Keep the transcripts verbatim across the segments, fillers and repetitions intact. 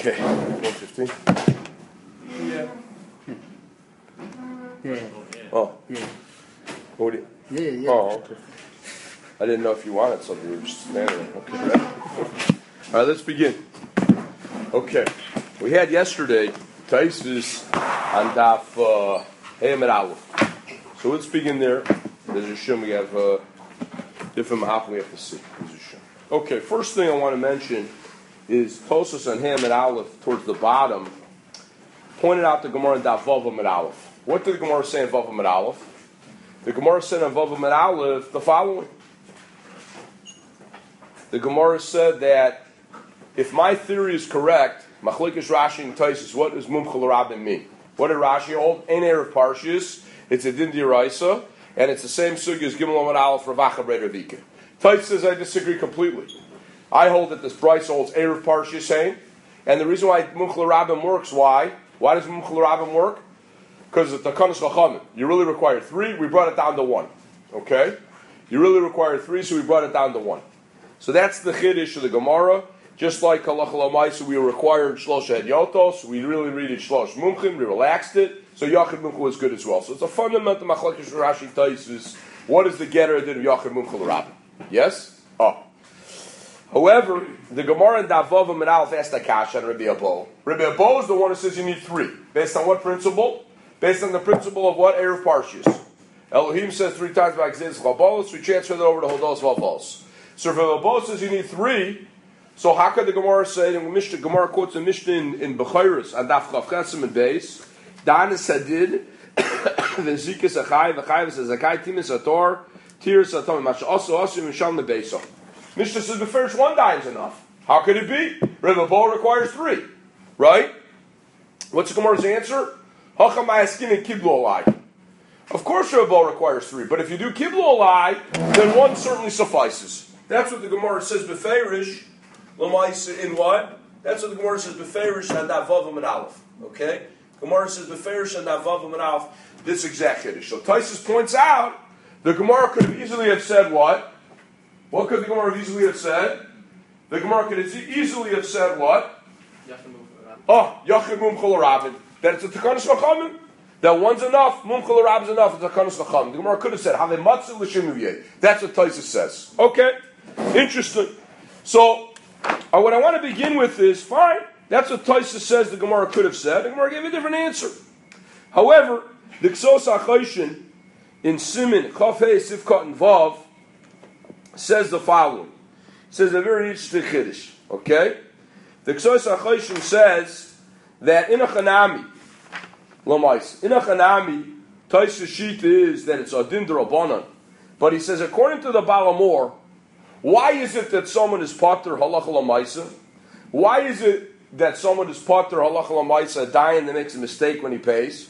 Okay, one fifteen. Yeah. Yeah. Oh, Yeah. what do you? Yeah. Yeah. Oh, okay. I didn't know if you wanted something. You were just standing there. Okay, ready? All right, let's begin. Okay, we had yesterday Taisus on Daf uh, Hayamid Aleph. So let's begin there. There's a shim. We have uh, different mahachim we have to see. There's a shim. Okay, first thing I want to mention is Tosas on Hayamid Aleph towards the bottom pointed out the Gemara in Daf Vav Amid Aleph. What did the Gemara say in Vav Amid Aleph? The Gemara said in Vav Amid Aleph the following. The Gemara said that if my theory is correct, Machlokes Rashi and Taisus, what does Mumchel Rabin mean? What did Rashi hold? Ein Erev Parshis, it's a Din D'Oraisa, and it's the same sugi as Gimel Amid Aleph Ravacha Breder Vika. Taisus says I disagree completely. I hold that this Bryce holds Erev Parshis same, and the reason why Mumchel Rabin works, why? Why does Mumchel Rabin work? Because it's the Takanos Chachamim. You really require three, we brought it down to one. Okay? You really require three, so we brought it down to one. So that's the Chiddush of the Gemara. Just like Halacha L'Maisa, we required Shlosh Hadyotos, we really read it Shlosh Mumchim, we relaxed it, so Yachid Mumchim was good as well. So it's a fundamental Machlokes Rashi Taisus. What is the getter of Yachid Mumchim Rabbi? Yes? Oh. However, the Gemara in Davav Amid Aleph asked Akash on Rabbi Abo. Rabbi Abo is the one who says you need three. Based on what principle? Based on the principle of what? Erev Parshis. Elohim says three times by Exodus Chabolos, we transfer that over to Hodos Vavos. So if Rabbi Abo says you need three, so how could the Gemara say, and the Gemara quotes a Mishnah in, in Bechayros, on Daf Chav Chesim and Beis, Dan Sadid, V'zikas Achai, V'chai V'zakai, Timis Ator, Tiris Atom, Masha also Asim Mishal Nebeso. Mishnah says the first one dime is enough. How could it be? Rabbi Abo requires three. Right? What's the Gemara's answer? Hacham Ma'askin and Kiblu Olai. Of course Rabbi Abo requires three, but if you do Kiblu Olai, then one certainly suffices. That's what the Gemara says Beferish, L'maisa in what? That's what the Gemara says Beferish and Davav Amid Aleph. Okay? Gemara says Beferish and Davav Amid Aleph. This exact Kiddush. So Taisus points out the Gemara could have easily have said what? What could the Gemara have easily have said? The Gemara could have easily have said what? Oh, Yachid Mumchel Rabin. That it's a Takanos Chachamim. That one's enough. Mumchel Rabin is enough. It's a Takanos Chachamim. The Gemara could have said Have Matzah L'Shimuyeh. That's what Taisus says. Okay, interesting. So, uh, what I want to begin with is fine. That's what Taisus says. The Gemara could have said. The Gemara gave a different answer. However, the Ksos HaChayshin in Simin Chaf Hey Sifkat and Vav says the following. It says a very interesting chiddush. Okay? The Ksos HaChayshin says that in a Chanami, L'maisa, in a Chanami, Taisus sheet is that it's Adin D'Rabbanan. But he says, according to the Baal HaMor, why is it that someone is Pater Halacha L'maisa? Why is it that someone is Pater Halacha L'maisa, a Dayan that makes a mistake when he pays?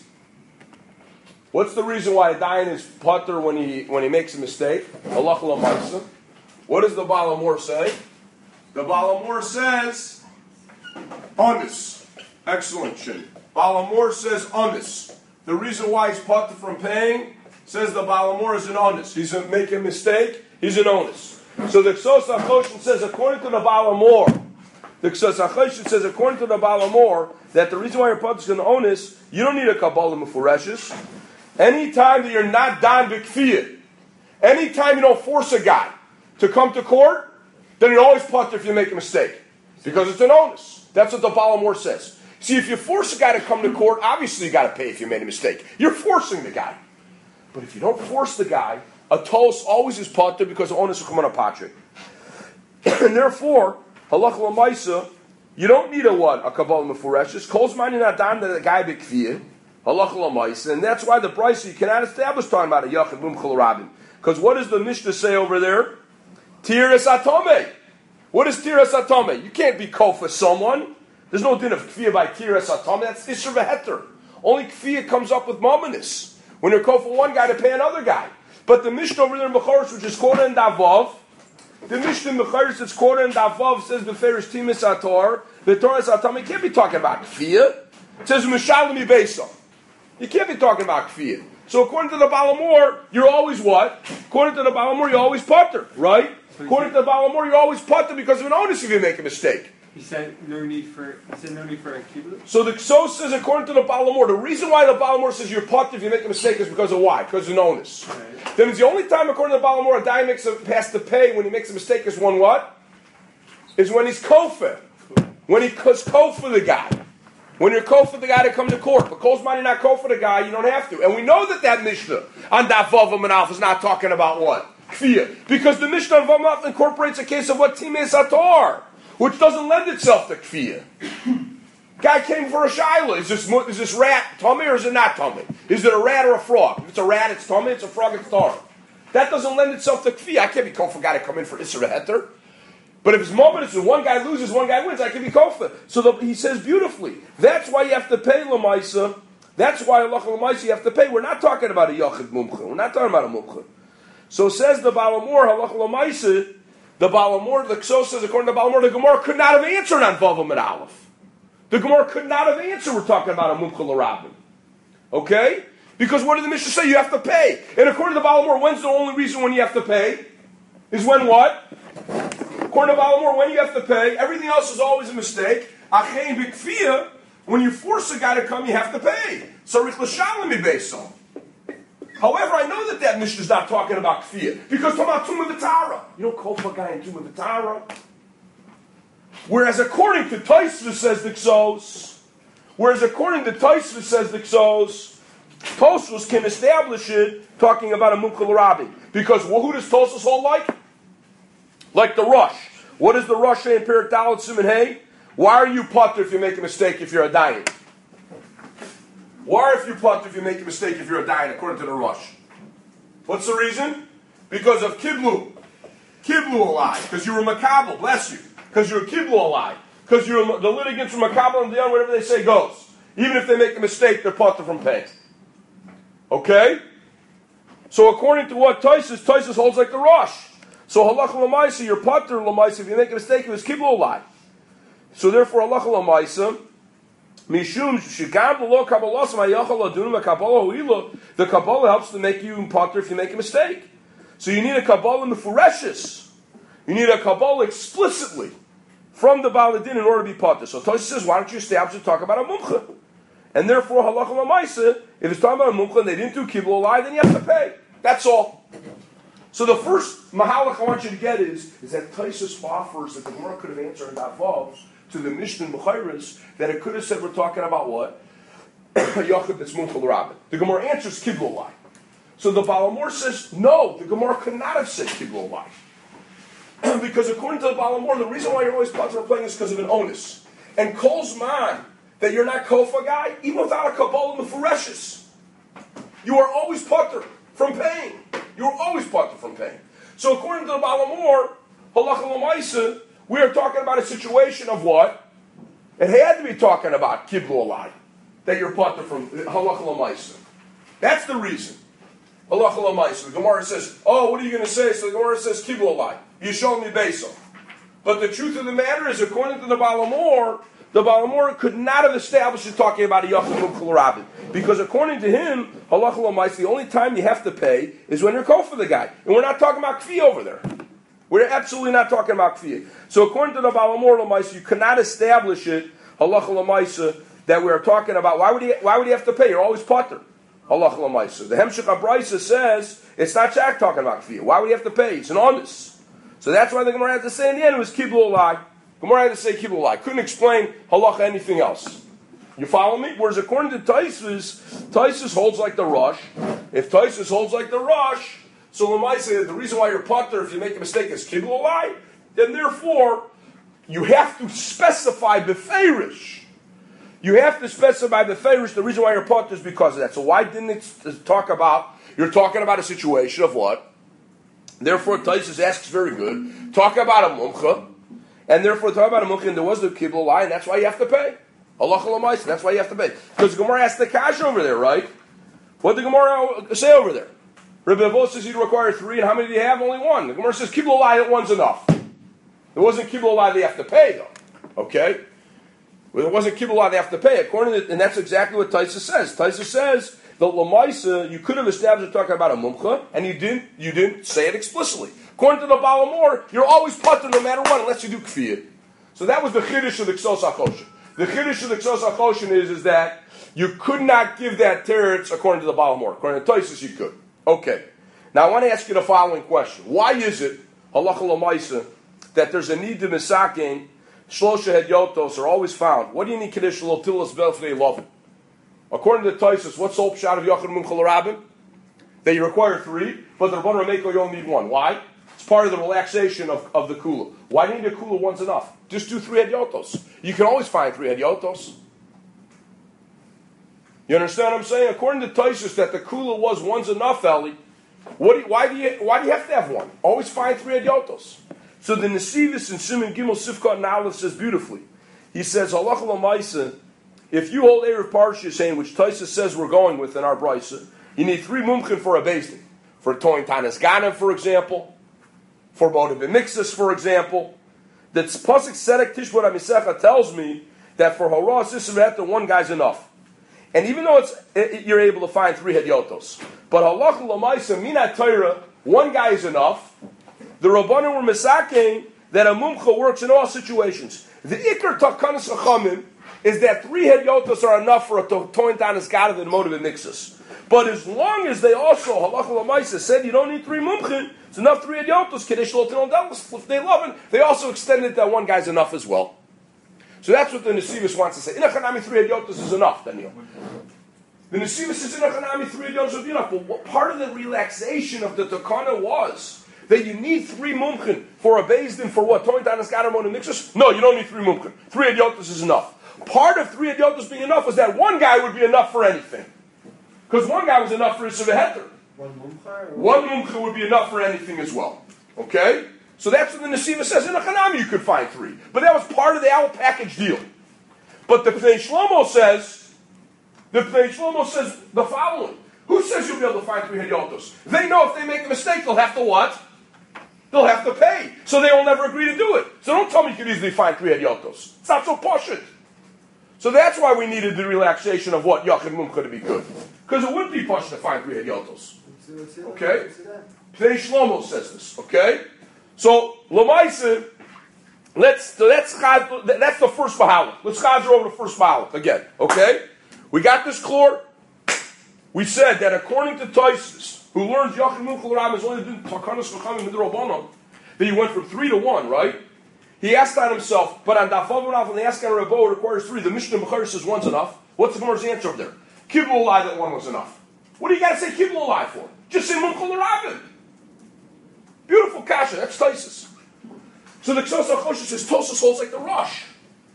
What's the reason why a Dayan is Pater when he when he makes a mistake? Halacha L'maisa. What does the Baal HaMor say? The Baal HaMor says, honest. Excellent, Shin. Baal HaMor says honest. The reason why he's Pater from paying, says the Baal HaMor is an honest. He's making a mistake, he's an honest. So the Ksos HaChayshin says, according to the Baal HaMor, the Ksos HaChayshin says, according to the Baal HaMor, that the reason why your Pater is an honest, you don't need a Kabbalah Mefureshes. Anytime that you're not Dan B'Kfiyah, anytime you don't force a guy to come to court, then you're always Pater if you make a mistake. Because it's an onus. That's what the Baal HaMor says. See, if you force a guy to come to court, obviously you got to pay if you made a mistake. You're forcing the guy. But if you don't force the guy, a tos always is Pater because the onus will come on a Patrick. And therefore, Halacha L'maisa, you don't need a what? A Kabbalah Mefureshes. Kol's mani not down to the guy B'Kfiyah. Halacha L'maisa. And that's why the Bryce, you cannot establish talking about a Yachid Mumchel Rabin. Because what does the Mishnah say over there? Tiras Atome. What is Tiras Atome? You can't be kofa someone. There's no din of Kfiyah by Tiras Atome. That's Isser V'Heter. Only Kfiyah comes up with Mominus. When you're kofa one guy to pay another guy. But the Mishnah over there in Bechoros, which is quoted in Davav, the Mishnah in Bechoros that's quoted in Davav says Beferish Timis Ator, B'Toras Atome. You can't be talking about Kfiyah. It says Mishalimi Beso. You can't be talking about Kfiyah. So according to the Baal HaMor, you're always what? According to the Baal HaMor, you're always Pater, right? According to the Baal HaMor, you're always Pater because of an onus if you make a mistake. He said no need for. He said no need for a kibbutz. So the Ksos says, according to the Balamor, the reason why the Balamor says you're potter if you make a mistake is because of why? Because of onus. Right. Then it's the only time, according to the Balamor, a guy makes a, has to pay when he makes a mistake is one what? Is when he's kofa. When he cause kofa the guy. When you're kofa the guy to come to court. But Kozman, you're not kofa the guy, you don't have to. And we know that that Mishnah on Daf Vav and Alf is not talking about what? Kfiyah. Because the Mishnah on Vav and Alf incorporates a case of what Timei Sator, which doesn't lend itself to kfiyah. Guy came for a shaila. Is this is this rat tummy or is it not tummy? Is it a rat or a frog? If it's a rat, it's tummy. It's a frog, it's tar. That doesn't lend itself to kfiyah. I can't be kofa guy to come in for Isra Heter. But if it's moment, it's one guy loses, one guy wins. I can be kofa. So the, he says beautifully. That's why you have to pay lamaisa. That's why Allah lamaisa you have to pay. We're not talking about a yachid mumcha. We're not talking about a mumcha. So says the Balamor halacha lamaisa. The Balamor, the Ksos says, according to the Balamor, the Gemara could not have answered on Vavam and Aleph. The Gemara could not have answered. We're talking about a Mumcha l'Rabbin. Okay? Because what did the Mishnah say? You have to pay. And according to the Balamor, when's the only reason when you have to pay? Is when what? According to Balamor, when you have to pay. Everything else is always a mistake. Achein b'kfiyah, when you force a guy to come, you have to pay. Sarich l'shalom ibeso. However, I know that that Mishnah is not talking about kfiyah, because talking about Tumah V'Tara. You don't call for a guy in Tumah V'Tara. Whereas according to Tosfos says the Ksos, whereas according to Tosfos says the Ksos, Tosfos can establish it talking about a Mumcha l'Rabbi. Because well, who does Tosfos hold like? Like the Rush. What does the Rush say in Perek Dalet Siman Hey? Why are you potter if you make a mistake if you're a dayan? Why if you potter if you make a mistake if you're a dayan, according to the Rush? What's the reason? Because of Kiblu. Kiblu alai. Because you're a makabel, bless you. Because you're a Kiblu alai. Because you're a, the litigants from makabel and the whatever they say goes. Even if they make a mistake, they're potter from paying. Okay? So according to what Tosfos, Tosfos holds like the Rush. So halacha l'maisa, you're potter l'maisa. If you make a mistake, it was Kiblu alai. So therefore, halacha l'maisa, Mishum shigam lo kabbalah smayachal adun kabbalah huila. The kabbalah helps to make you potter if you make a mistake. So you need a kabbalah mefureshes. You need a kabbalah explicitly from the baladin in order to be potter. So Tosfos says, why don't you establish and talk about a mumcha? And therefore, halacha l'maisa, if it's talking about a mumcha and they didn't do kibbul alai, then you have to pay. That's all. So the first mahalach I want you to get is, is that Tosfos offers that the Gemara could have answered in that vav to the Mishnah B'chayris, that it could have said we're talking about what? Yachid that's Mumcha l'Rabbin. The Gemara answers Kibbul alai. So the Balamor says, no, the Gemara could not have said Kibbul alai. Because according to the Balamor, the reason why you're always potter from playing is because of an onus. And Kol's man, that you're not kofa guy, even without a Kabbalah Mefureshes. You are always potter from paying. You are always potter from paying. So according to the Balamor, halacha l'maisa, we are talking about a situation of what? It had to be talking about Kiblu alai, that you're potter from halacha l'maisa. That's the reason. Halacha l'maisa. The Gemara says, oh, what are you going to say? So the Gemara says Kiblu alai. You show me beso. But the truth of the matter is, according to the Balamor, the Balamor could not have established it talking about a Yachid Mumcha l'Rabbin. Because according to him, halacha l'maisa, the only time you have to pay is when you're kofa the guy. And we're not talking about kfi over there. We're absolutely not talking about kfiyah. So according to the Balamor l'maisa, you cannot establish it, halacha l'maisa, that we are talking about. Why would he, why would he have to pay? You're always potter. Halacha l'maisa. The Hemshech HaBraisa says, it's not Shak talking about kfiyah. Why would he have to pay? It's an honest. So that's why the Gemara had to say in the end, it was Kiblu alai. Gemara had to say Kiblu alai. Couldn't explain halacha anything else. You follow me? Whereas according to Tosfos, Tosfos holds like the Rush. If Tosfos holds like the Rush, so l'maisa, the reason why you're potter if you make a mistake is Kiblu alai, then therefore, you have to specify beferish. You have to specify beferish the reason why you're potter is because of that. So why didn't it talk about, you're talking about a situation of what? Therefore, Tosfos asks very good, talk about a mumcha, and therefore talk about a mumcha, and there was the Kiblu alai, and that's why you have to pay. Halacha l'maisa, that's why you have to pay. Because the Gemara asked the Kash over there, right? What did the Gemara say over there? Rebbe Avo says he'd require three, and how many do you have? Only one. The Gemara says Kiblu alai, one's enough. There wasn't Kiblu alai, they have to pay, though. Okay? Well, it wasn't Kiblu alai, they have to pay. According to, and that's exactly what Tosfos says. Tosfos says that l'maisa, you could have established talking about a mumcha, and you didn't. You didn't say it explicitly. According to the Balamor, you're always potter no matter what, unless you do kfiyah. So that was the chiddush of the Ksos HaChoshen. The chiddush of the Ksos HaChoshen is, is that you could not give that teretz according to the Baal Mor. According to Tosfos, you could. Okay. Now I want to ask you the following question. Why is it, halacha l'maisa, that there's a need to misakein, shlosha hedyotos are always found? What do you need kiddush l'otilas belfnei lovin? According to Tosfos, what's the whole shot of Yochanan Mumcha l'Rabim? That you require three, but the Rabban Rameko you only need one. Why? It's part of the relaxation of, of the kula. Why do you need a kula? One's enough. Just do three hedyotos. You can always find three hedyotos. You understand what I'm saying? According to Tosfos, that the kula was one's enough, Eli. What do you, why do you why do you have to have one? Always find three hedyotos. So the Nesivis in Siman Gimel Sifkat and Aleph says beautifully. He says, halacha l'maisa, if you hold Erev Parsha saying, which Tosfos says we're going with in our brisa, you need three mumchin for a bezdin. For Toin Tanis Ganem, for example. For Boda B'Mixus, for example. That Pasuk Sedek Tishbot HaMisecha tells me that for Horah Sisaveta, one guy's enough. And even though it's it, you're able to find three hedyotos, but halacha l'maisa minat Torah, one guy is enough. The Rabbanim were misakein that a mumcha works in all situations. The ikar takanas chachamim is that three hedyotos are enough for a toin tanis gadav and motive mixus. But as long as they also halacha l'maisa said you don't need three mumchin, it's enough three hedyotos kiddush l'otin ondelis if they love it. They also extended that one guy's enough as well. So that's what the Nesivis wants to say. Inachanami three hedyotos is enough, Daniel. The Nesivis says Inachanami three hedyotos would be enough. But what part of the relaxation of the Takana was that you need three mumchin for a bezdin for what? Toin Tanis Gadamon and Mixus? No, you don't need three mumchin. Three hedyotos is enough. Part of three hedyotos being enough was that one guy would be enough for anything. Because one guy was enough for Issav Heter. One mumcha? One mumcha would be enough for anything as well. Okay? So that's what the Nesiva says. In a Chanami you could find three. But that was part of the Al package deal. But the Pnei Shlomo says, the Pnei Shlomo says the following. Who says you'll be able to find three hedyotos? They know if they make a mistake, they'll have to what? They'll have to pay. So they will never agree to do it. So don't tell me you could easily find three hedyotos. It's not so poshut. So that's why we needed the relaxation of what Yachid Mumcha to be good. Because it wouldn't be poshut to find three hedyotos. Okay? Pnei Shlomo says this. Okay? So, Lamaisa, let's, so that's, that's the first Mahalach. Let's chazer over the first Mahalach again. Okay? We got this clear. We said that according to Tosfos, who learns Yachid Mumcha l'Rabim is only doing Takanas Chachamim Midrabanan, that he went from three to one, right? He asked on himself, but on Dafavon Alf, when they ask on Rabbo, it requires three. The Mishnah Bechor says one's enough. What's the Gemara's answer up there? Kibbul Olai that one was enough. What do you got to say Kibbul Olai for? Just say Mumcha l'Rabim. Beautiful kasha, that's Tosfos. So the Ksos HaChoshen says Tosfos holds like the Rosh.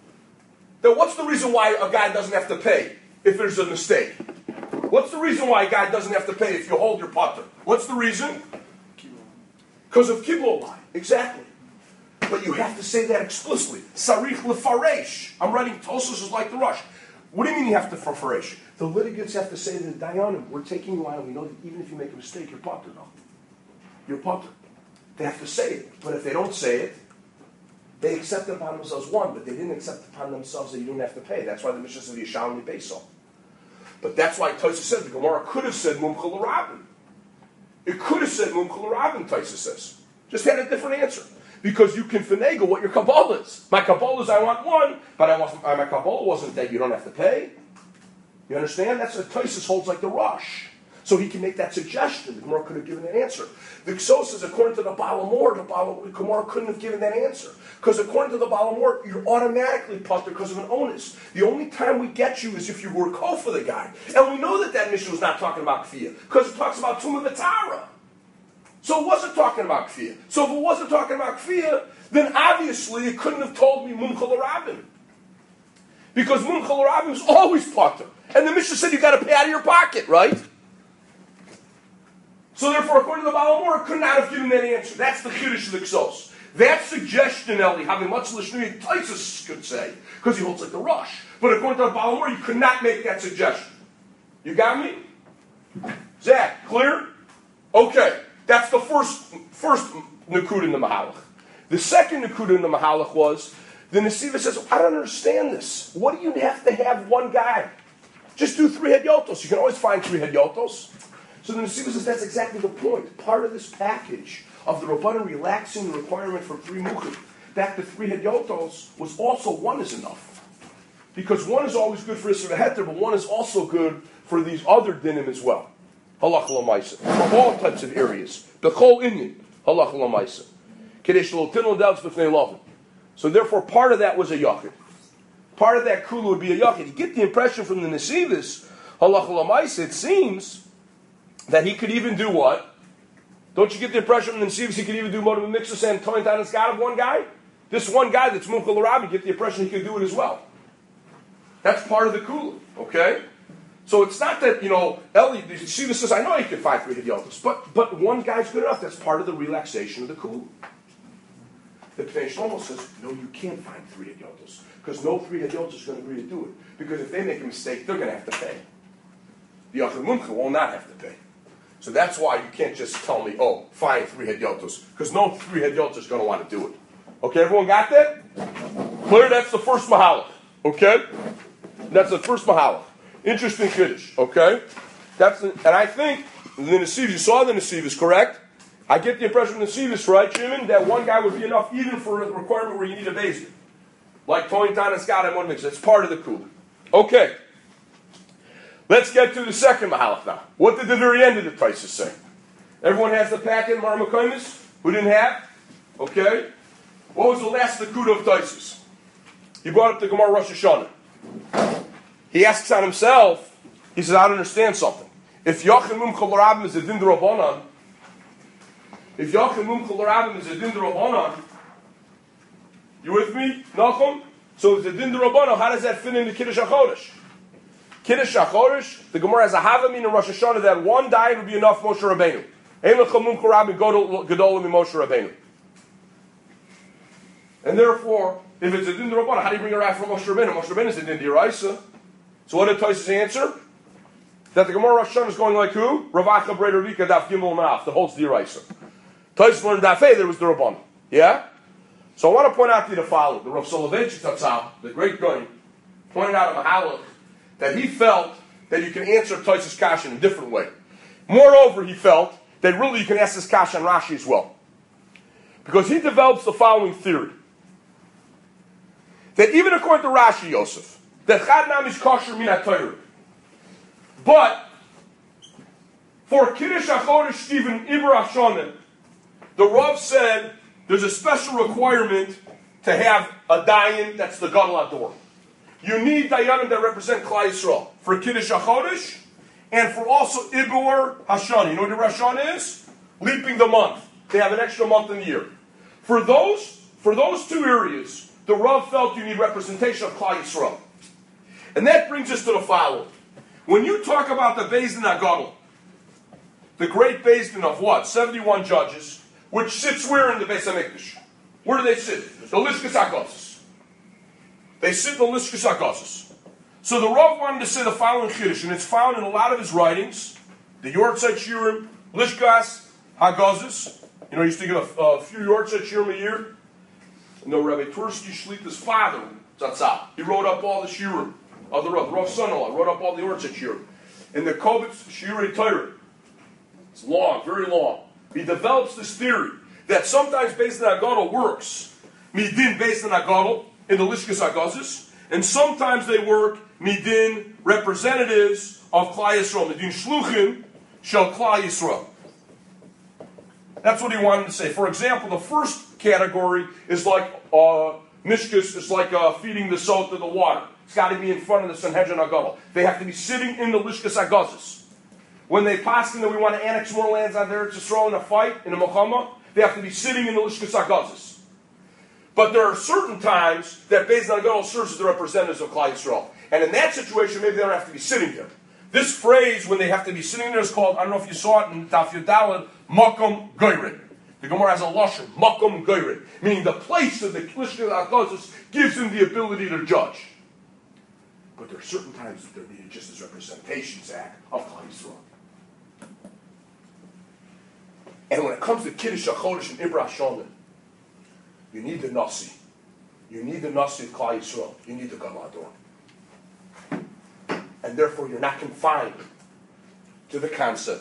Then what's the reason why a guy doesn't have to pay if there's a mistake? What's the reason why a guy doesn't have to pay if you hold your putter? What's the reason? Because of Kibbul Olai. Exactly. But you have to say that explicitly. Sarich lefaresh. I'm writing Tosfos is like the Rosh. What do you mean you have to faresh? The litigants have to say to the Dayanim, we're taking you out and we know that even if you make a mistake, you're putter now. You're putter. They have to say it. But if they don't say it, they accept it upon themselves one, but they didn't accept upon themselves that you don't have to pay. That's why the Mishnah says Yishalmi Beisol. But that's why Tosfos said the Gemara could have said Mumcha l'Rabim. It could have said Mumcha l'Rabim, Tosfos says. Just had a different answer. Because you can finagle what your Kabbalah is. My Kabbalah is I want one, but I want, my Kabbalah wasn't that you don't have to pay. You understand? That's what Tosfos holds like the Rosh. So he can make that suggestion. The Gemara could have given an answer. The Ksos says, according to the Baal Mor, the Baal, the Gemara couldn't have given that answer. Because according to the Baal Mor, you're automatically putter because of an onus. The only time we get you is if you were kol for the guy. And we know that that mission was not talking about kfiyah. Because it talks about Tumah V'Tara. So it wasn't talking about kfiyah. So if it wasn't talking about kfiyah, then obviously it couldn't have told me Mumcha l'Rabim. Because Mumcha l'Rabim is always putter. And the Mishnah said you got to pay out of your pocket, right? So therefore, according to the Baal Mor, could not have given that answer. That's the chiddush of the Ksos. That suggestion, Eli, having much l'shnui, Tosfos could say, because he holds like the Rosh. But according to the Baal Mor, you could not make that suggestion. You got me? Zach, clear? Okay, that's the first first Nakud in the Mahalach. The second Nakud in the Mahalach was, the Nesiva says, I don't understand this. What do you have to have one guy? Just do three hedyotos. You can always find three hedyotos. So the Nesiva says that's exactly the point. Part of this package of the Rabbanan relaxing the requirement for three muchim, that the three hedyotos was also one is enough. Because one is always good for Isser Heter, but one is also good for these other dinim as well. Halach l'maisa. For all types of areas. B'chol inyan. Halach l'maisa. Kedesh l'otin l'davs b'fnei lovin. So therefore part of that was a yachid. Part of that kula would be a yachid. You get the impression from the Nesivis, halach l'maisa, it seems that he could even do what? Don't you get the impression from the Nesivis he could even do Modim Mixus and Toin Tan and Scott of one guy? This one guy that's Mumchal L'Rabbi, you get the impression he could do it as well. That's part of the kula, okay? So it's not that, you know, Eli, the Nesivis says, I know you can find three hedyotos, but but one guy's good enough. That's part of the relaxation of the kula. The Pnei Shlomo says, no, you can't find three hedyotos, because no three hedyotos is going to agree to do it. Because if they make a mistake, they're going to have to pay. The Yachid Mumcha will not have to pay. So that's why you can't just tell me, oh, find three hedyotos, because no three hedyotos is going to want to do it. Okay, everyone got that? Clear? That's the first mahalach. Okay? That's the first mahalach. Interesting kiddush. Okay? That's the, and I think the Nesivis, you saw the Nesivis, correct? I get the impression from the Nesivis, right, Shimon, that one guy would be enough even for a requirement where you need a basement. Like Toin Tan and Scott and one mix. That's part of the kula. Okay. Let's get to the second mahalach now. What did the very end of the Taisus say? Everyone has the packet, Marmakoimis? Who didn't have? Okay. What was the last Nakuda of Taisus? He brought up the Gemara Rosh Hashanah. He asks on himself, he says, I don't understand something. If Yachin Mumchal L'Rabim is a din d'Rabbanan, if Yachin Mumchal L'Rabim is a din d'Rabbanan, you with me, Nachum? So if it's a din d'Rabbanan, how does that fit into Kiddush HaChodesh? Kiddush HaChodesh, the Gemara has a Havamin in Rosh Hashanah that one diet would be enough Moshe Rabbeinu. Ein L'cha Mumchal L'Rabim Gedolim in Moshe Rabbeinu. And therefore, if it's a din d'Rabbanan, how do you bring a rat from Moshe Rabbeinu? Moshe Rabbeinu is a din d'Oraisa. So what did Taisus answer? That the Gemara Rosh Hashanah is going like who? Rav Acha Breder Rika Daf Gimel Manaf, the holds d'Oraisa. Taisus learned Daf Hey, there was the Rabbanan. Yeah? So I want to point out to you the following. The Rav Soloveitchik Tatzal, the great guy, pointed out in Mahalach that he felt that you can answer Taisus Kasha in a different way. Moreover, he felt that really you can ask this Kasha on Rashi as well. Because he develops the following theory. That even according to Rashi, Yosef, that Chad Nam is kosher min ha-Torah. But for Kiddush HaChodesh Stephen Ibra Hashanim, the Rav said there's a special requirement to have a dayan that's the Gadol Ador. You need dayanim that represent Klal Yisrael for Kiddush HaChodesh and for also Ibur Hashani. You know what Ibur Hashani is? Leaping the month. They have an extra month in the year. For those, for those two areas, the Rav felt you need representation of Klal Yisrael. And that brings us to the following. When you talk about the Beis Din HaGadol, the great Beis Din of what? seventy-one judges, which sits where in the Beis HaMikdash? Where do they sit? The Lishkas HaGozus. They sit in the Lishkas HaGozus. So the Rav wanted to say the following Chiddush, and it's found in a lot of his writings, the Yortzeit Shiurim, Lishkas HaGozus. You know, he used to give a, a few Yortzeit Shiurim a year. And the Rabbi Tursky Shlita's father, Zatzal, he wrote up all the Shiurim of the Rav. The Rav son-in-law wrote up all the Yortzeit Shiurim. And the Kovitz Shiurei Torah, it's long, very long. He develops this theory that sometimes based on Agadol works, midin based on Agadol in the Lishkas HaGozus, and sometimes they work midin representatives of Klal Yisrael, midin shluchim shel Klal Yisrael. That's what he wanted to say. For example, the first category is like uh, Mishkas, is like uh, feeding the salt to the water. It's got to be in front of the Sanhedrin HaGadol. They have to be sitting in the Lishkas HaGozus. When they pass that we want to annex more lands out there to throw in a fight, in a Muhammad, they have to be sitting in the Lishkas HaGozus. But there are certain times that Beis Din HaGadol serves as the representatives of Klal Yisrael. And in that situation, maybe they don't have to be sitting there. This phrase, when they have to be sitting there, is called, I don't know if you saw it in Daf Yudalad, Makom Goyred. The Gemara has a lashon, Makom Goyred, meaning the place of the Lishkas HaGozus gives them the ability to judge. But there are certain times that they're needed just as representations act of Klal Yisrael. And when it comes to Kiddush HaChodesh and Ibra Hashanim, you need the Nasi. You need the Nasi of Klal Yisrael. You need the Gadol Ador. And therefore you're not confined to the concept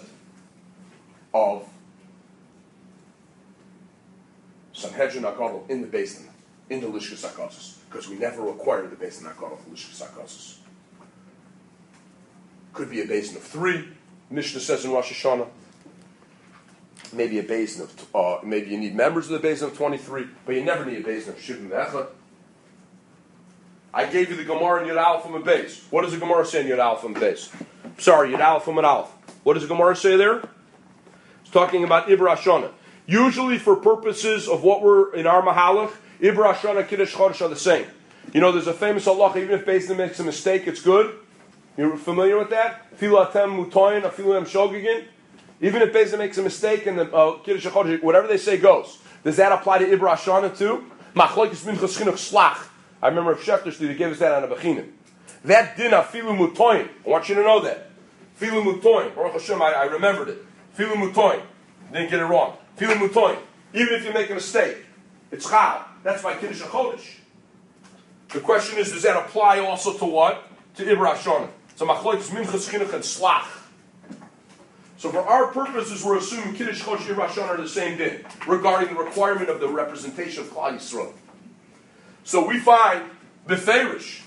of Sanhedrin HaGadol in the Beis Din. in the Lishkas HaKosos, because we never required the Beis Din HaKohen for Lishkas HaKosos. Could be a Beis Din of three. Mishnah says in Rosh Hashanah. Maybe a Beis Din of, uh, maybe you need members of the Beis Din of twenty-three, but you never need a Beis Din of Shivim V'Echad. I gave you the Gemara in Yud Aleph from a base. What does the Gemara say in Yud Aleph from a base? Sorry, Yud Aleph from an Aleph. What does the Gemara say there? It's talking about Ibra Shana. Usually for purposes of what we're in our Mahalach, Ibra Shana, Kiddush Chodesh are the same. You know, there's a famous halacha, even if Beis Din makes a mistake, it's good. You're familiar with that? Afilu atem mutoyin, afilu em shogigin. Even if Beis Din makes a mistake and the uh, Kiddush Chodesh, whatever they say goes. Does that apply to Ibra Shana too? Machlokes minchas chinuch slach. I remember if Schefter Shli, they gave us that on a Bechinim. That din afilu mutoyin. I want you to know that. Afilu mutoyin. Baruch Hashem, I, I remembered it. Afilu mutoyin. Didn't get it wrong. Afilu mutoyin. Even if you make a mistake, it's chal. That's by Kiddush HaChodesh. The question is, does that apply also to what? To Ibra Shana. So machlokes minchas chinuch and slach. So for our purposes, we're assuming Kiddush Chodesh and Ibra Shana are the same din, regarding the requirement of the representation of Klal Yisrael. So we find Beferish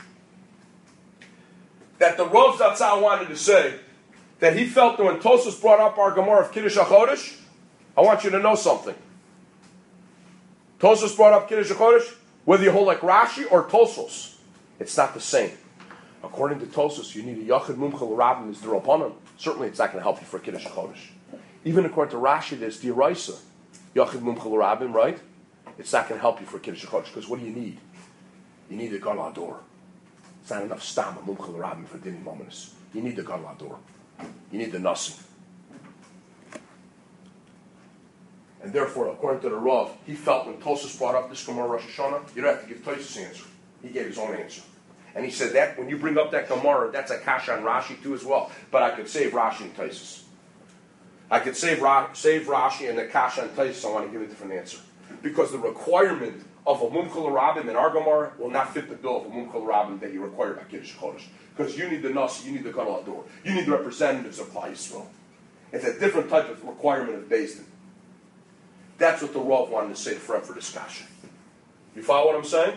that the Rav Zatzal wanted to say that he felt that when Tosfos brought up our Gemara of Kiddush HaChodesh, I want you to know something. Tosfos brought up Kiddush HaChodesh, whether you hold like Rashi or Tosfos, it's not the same. According to Tosfos, you need a Yachid Mumcha L'Rabim is the Rabbanan. Certainly it's not going to help you for Kiddush HaChodesh. Even according to Rashi, there's D'Oraisa, Yachid Mumcha L'Rabim, right? It's not going to help you for Kiddush HaChodesh, because what do you need? You need the Gadol Hador. It's not enough Stam, a Mumcha L'Rabim for Dinim Mominus. You need the Gadol Hador. You need the Nasi. And therefore, according to the Rav, he felt when Tosfos brought up this Gemara Rosh Hashanah, you don't have to give Tosfos' answer. He gave his own answer. And he said that when you bring up that Gemara, that's a kasha on Rashi too as well. But I could save Rashi and Tosfos. I could save, Ra- save Rashi and the kasha and Tosfos. I want to give a different answer. Because the requirement of a Mumcha L'Rabim in our Gemara will not fit the bill of a Mumcha L'Rabim that you require by Kiddush HaChodesh. Because you need the Nasi, you need the Gadol Hador. You need the representatives of Klal Yisrael. It's a different type of requirement of Beis Din. That's what the Rav wanted to say for for discussion. You follow what I'm saying?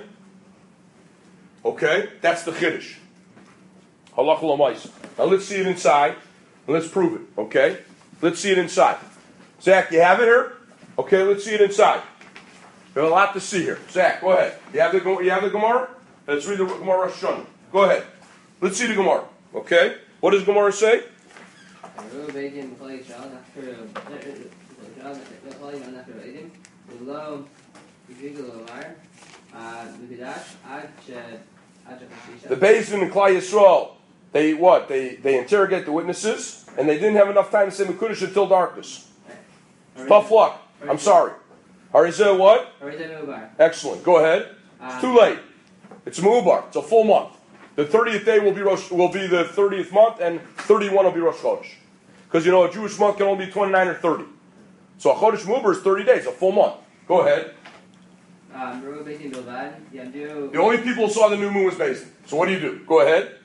Okay, that's the Chiddush. Halach l'maisa. Now let's see it inside, and let's prove it. Okay, let's see it inside. Zach, you have it here? Okay, let's see it inside. There's a lot to see here. Zach, go ahead. You have the you have the Gemara? Let's read the Gemara Rosh Hashanah. Go ahead. Let's see the Gemara. Okay, what does Gemara say? The Beis Din and Klal Yisrael, they what? They they interrogate the witnesses, and they didn't have enough time to say Mekudesh until darkness. It's tough luck. I'm sorry. Harizah what? Excellent. Go ahead. It's too late. It's Mu'ubar. It's a full month. The thirtieth day will be Rosh, will be the thirtieth month, and thirty-one will be Rosh Chodesh. Because you know a Jewish month can only be twenty-nine or thirty. So a Chodesh Mu'ubar is thirty days, a full month. Go ahead. Um, the only people who saw the new moon was Beis Din. So what do you do? Go ahead.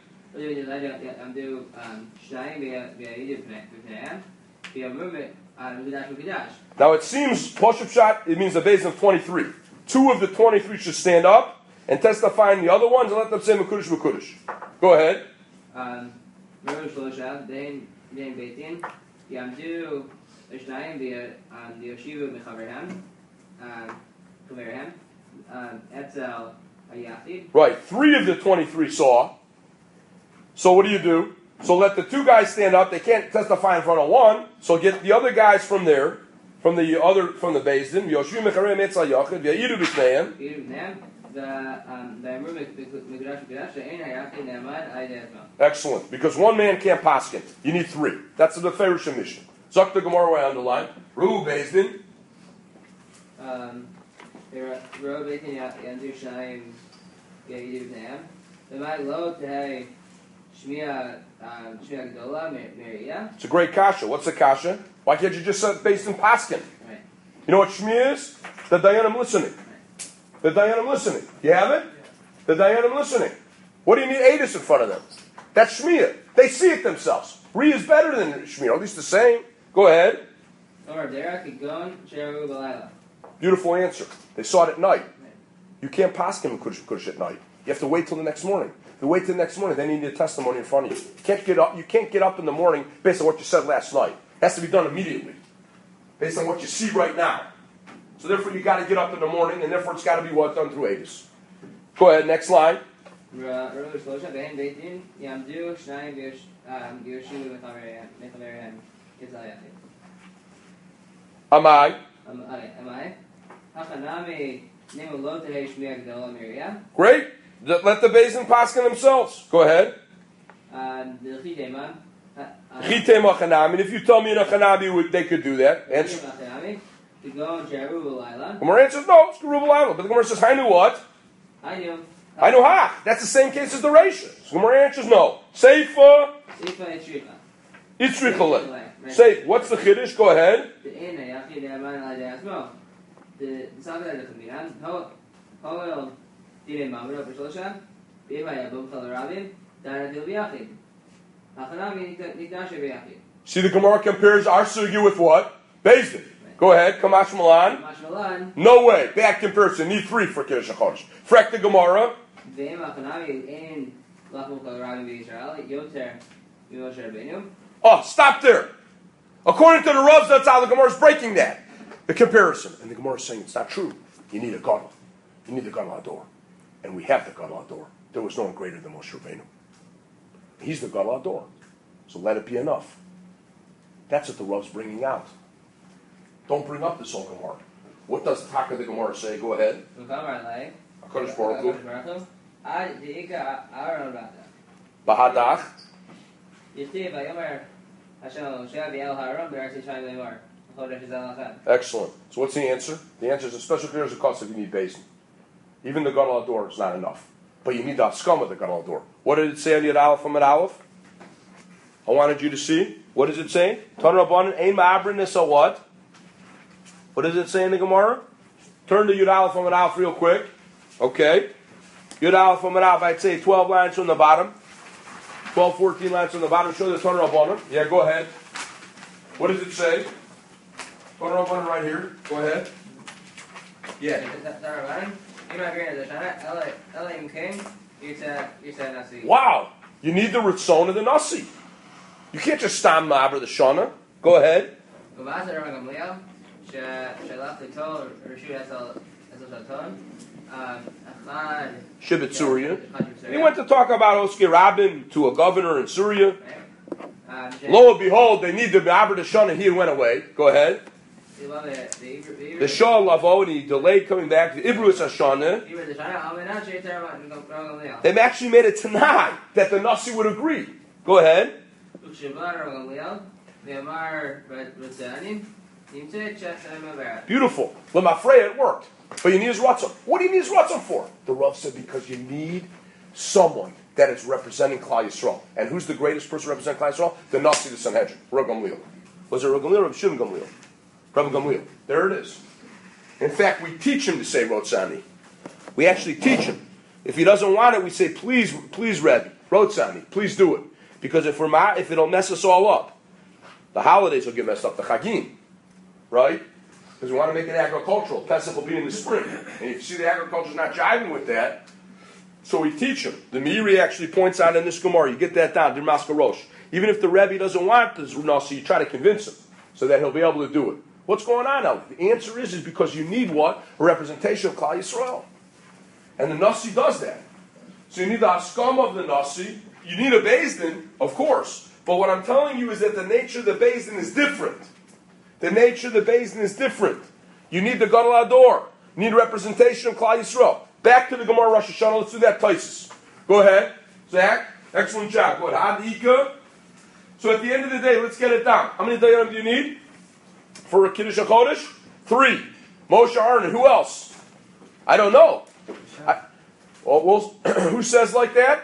Now it seems, Poshup Shot, it means a Beis Din of twenty-three. Two of the twenty-three should stand up and testify in the other ones and let them say Mekudesh, Mekudesh. Go ahead. Um, Right, three of the twenty-three saw. So what do you do? So let the two guys stand up. They can't testify in front of one. So get the other guys from there, from the other, from the Beis Din. Excellent, because one man can't paskin. You need three. That's the Ferishim mission. Zok the Gemara way underline. Ru Beis Din. Um. It's a great kasha. What's the kasha? Why can't you just say Beis Din Paskin? Right. You know what Shmiya is? The Dayanim listening. Right. The Dayanim listening. You have it? Yeah. The Dayanim listening. What do you need Adis in front of them? That's Shmiya. They see it themselves. Re is better than Shmiya, or at least the same. Go ahead. Or Beautiful answer. They saw it at night. You can't pass him Kiddush Kiddush at night. You have to wait till the next morning. You wait till the next morning, then you need a testimony in front of you. You can't get up. You can't get up in the morning based on what you said last night. It has to be done immediately, based on what you see right now. So therefore, you got to get up in the morning, and therefore it's got to be what done through Avis. Go ahead, next line. Amai. Great. Let the Beis Din paskin themselves. Go ahead. And if you tell me in a Chanabi, they could do that. Answer. Gemara answers no, it's Geruba Laila. But the Gemara says, I knew what? I knew. I knew ha. That's the same case as the Reisha. So Gemara answers no. Seifa. Seifa Itzrichale. Say, what's the Chiddush? Go ahead. See, the Gemara compares our sugya with what? Beis Din. Go ahead, Kamash Malan. No way. Bad comparison. Need three for Kiddush HaChodesh. Frek the Gemara. Oh, stop there. According to the Ravs, that's how the Gemara is breaking that. The comparison. And the Gemara is saying it's not true. You need a Gadol. You need the Gadol Ador. And we have the Gadol Ador. There was no one greater than Moshe Rabbeinu. He's the Gadol Ador. So let it be enough. That's what the Rav's bringing out. Don't bring up this whole Gemara. What does the Taka of the Gemara say? Go ahead. HaKadosh Baruch Hu. Bahadach. Excellent. So what's the answer? The answer is a special clearance of cost if you need Beis Din. Even the Gadol Ador is not enough. But you need the Haskam of the Gadol Ador. What did it say on Yud Aleph from Yud Aleph? I wanted you to see. What does it say? Tan Rabbanan Ein Ma'abrin Nisa what? What does it say in the Gemara? Turn to Yud Aleph from Yud Aleph real quick. Okay. Yud Aleph from Yud Aleph, I'd say twelve lines from the bottom. twelve, fourteen lines from the bottom. Show the Tan Rabbanan. Yeah, go ahead. What does it say? Tan Rabbanan right here. Go ahead. Yeah. Wow. You need the Ritzon of the Nasi. You can't just stam ma'aber the Shana. Go ahead. Shibit Surya. He went to talk about Oski Rabin to a governor in Syria. Lo and behold, they need the ma'aber the Shana. He went away. Go ahead. The Shah Lavo, and he delayed coming back to Ibrus Hashana. They've actually made a Tanai that the Nasi would agree. Go ahead. Beautiful. Lemafreya, it worked. But you need his Ratzon. What do you need his Ratzon for? The Rav said because you need someone that is representing Klal Yisrael. And who's the greatest person representing Klal Yisrael? The Nasi, the Sanhedrin. Rav Gamliel. Was it Rav Gamliel or Rav Shimon Gamliel? Rav Gamliel. There it is. In fact, we teach him to say Rotzani. We actually teach him. If he doesn't want it, we say, please, please, Rebbe, Rotzani, please do it. Because if we're ma- if it'll mess us all up, the holidays will get messed up, the Chagim, right? Because we want to make it agricultural. Pesach will be in the spring. And if you see the agriculture's not jiving with that, so we teach him. The Meiri actually points out in this Gemara, you get that down, Dirmaska Rosh. Even if the Rebbe doesn't want this Nasi, you try to convince him so that he'll be able to do it. What's going on now? The answer is, is because you need what? A representation of Klal Yisrael. And the Nasi does that. So you need the Haskam of the Nasi. You need a Beis Din, of course. But what I'm telling you is that the nature of the Beis Din is different. The nature of the Beis Din is different. You need the Gadol Ador. You need representation of Klal Yisrael. Back to the Gemara Rosh Hashanah. Let's do that Taisus. Go ahead. Zach, excellent job. Go ahead. Hadika. So at the end of the day, let's get it down. How many dayanim do you need for a Kiddush HaChodesh? Three. Moshe, Aaron, who else? I don't know. I, well, well, who says like that?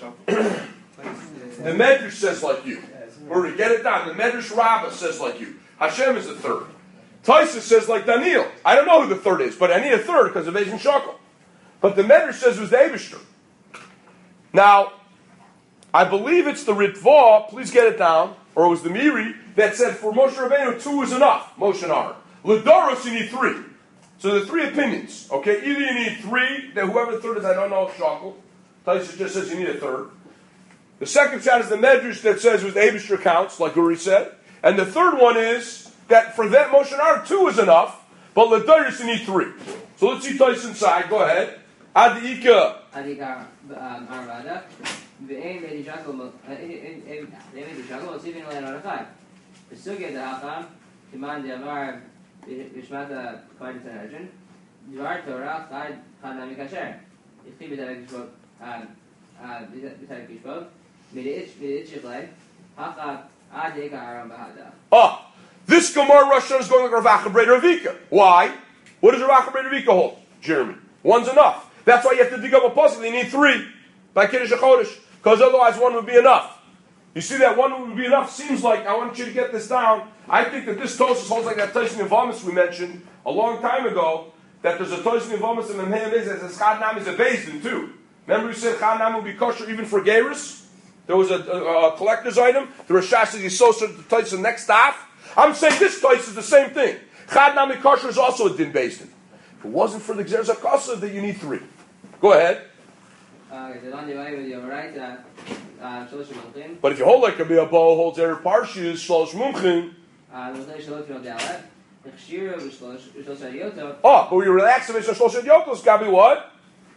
The Medrash says like you. We're to get it down. The Medrash Rabbah says like you. Hashem is the third. Taisus says like Daniel. I don't know who the third is, but I need a third because of Asian Shakel. But the Medrash says it was the Eibishter. Now, I believe it's the Ritva, please get it down, or it was the Meiri, that said for Moshe Rabbeinu, two is enough, Moshe and Aaron. L'doros, you need three. So there are three opinions. Okay, either you need three, then whoever the third is, I don't know, shakel. Taisa just says you need a third. The second shot is the medrash that says it was the Abishter counts, like Uri said. And the third one is that for that motion R, two is enough, but Ladarius you need three. So let's see Taisa inside. Go ahead. Adika. Adika Arvada. ואין בדישקל, אין בדישקל, מוסיפים אליהם עוד אחד. בסוגיה דהכם, כמען דבר בשמת הקוואדי סנהדרין, דבר תורה חד חד נמי כאשר. התחיל בתהליך כשפות, בתהליך כשפות, מדעת שכלי, הכא עד עיקר הרם בהדה. Oh, this Gemara Rosh Hashanah is going like Rav Acha Breder Avika. Why? What does Rav Acha Breder Avika hold, Jeremy? One's enough. That's why you have to dig up a puzzle. You need three by Kiddush HaChodesh. Because otherwise one would be enough. You see that one would be enough seems like, I want you to get this down. I think that this Tosfos holds like that Tyson and Vomis we mentioned a long time ago, that there's a Tyson and Vomis and the Mehem is, as a Chad Nam is a Bezdin too. Remember we said Chad Nam would be kosher even for Geirus? There was a, a, a collector's item. The Rashash says he's so certain the Tyson next staff. I'm saying this Tyson is the same thing. Chad Nam kosher is also a Din Bezdin. If it wasn't for the Gzeres HaKosov, that you need three. Go ahead. But if you hold like Rabbi Abba holds Erev Parshas, Shlosh Mumchin. Oh, but we relax if it's a Shlosh Yotos, Gabi what?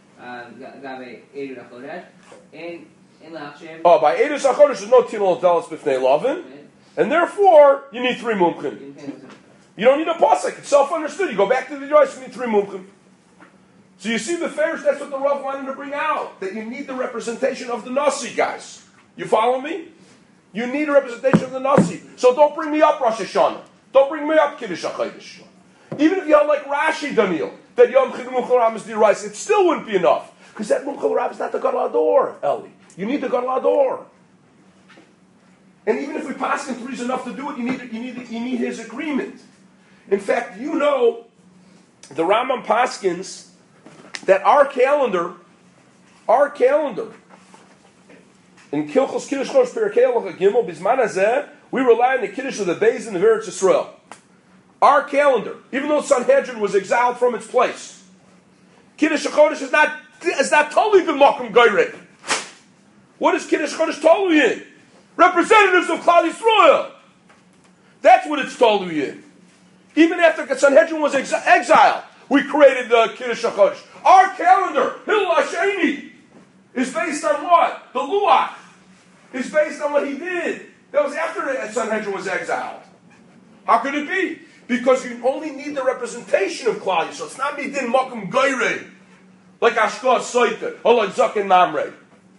Oh, by Eidus HaChodesh there's no Tinol Dalas B'fnei Lavin, and therefore you need three Mumchin. You don't need a pasuk; it's self-understood. You go back to the Yois, you need three Mumchin. So you see the Farish, that's what the Rav wanted to bring out. That you need the representation of the Nasi, guys. You follow me? You need a representation of the Nasi. So don't bring me up Rosh Hashanah. Don't bring me up Kiddush HaChodesh. Even if you had like Rashi, Daniel, that Yom Chid Munchal Ram is the rice, it still wouldn't be enough. Because that Munchal Ram is not the Gadol Ador, Eli. You need the Gadol Ador. And even if we pass in three is enough to do it, you need, you need, you need his agreement. In fact, you know, the Rambam Paskins, that our calendar, our calendar, in Kilchos Kiddush Chodesh Perikei Halacha Gimel Bizman Hazeh, we rely on the Kiddush of the Beis in the Eretz Yisrael. Our calendar, even though Sanhedrin was exiled from its place, Kiddush Chodesh is not is not totally the Mokum Gairei. What is Kiddush Chodesh totally in? Representatives of Klal Yisrael. That's what it's totally in. Even after Sanhedrin was ex- exiled, we created the Kiddush HaChodesh. Our calendar, Hillel Hasheni, is based on what? The Luach is based on what he did. That was after the Sanhedrin was exiled. How could it be? Because you only need the representation of Klal Yisrael. It's not midin makom gairei, like Ashkaz Saita or like Zaken Mamre.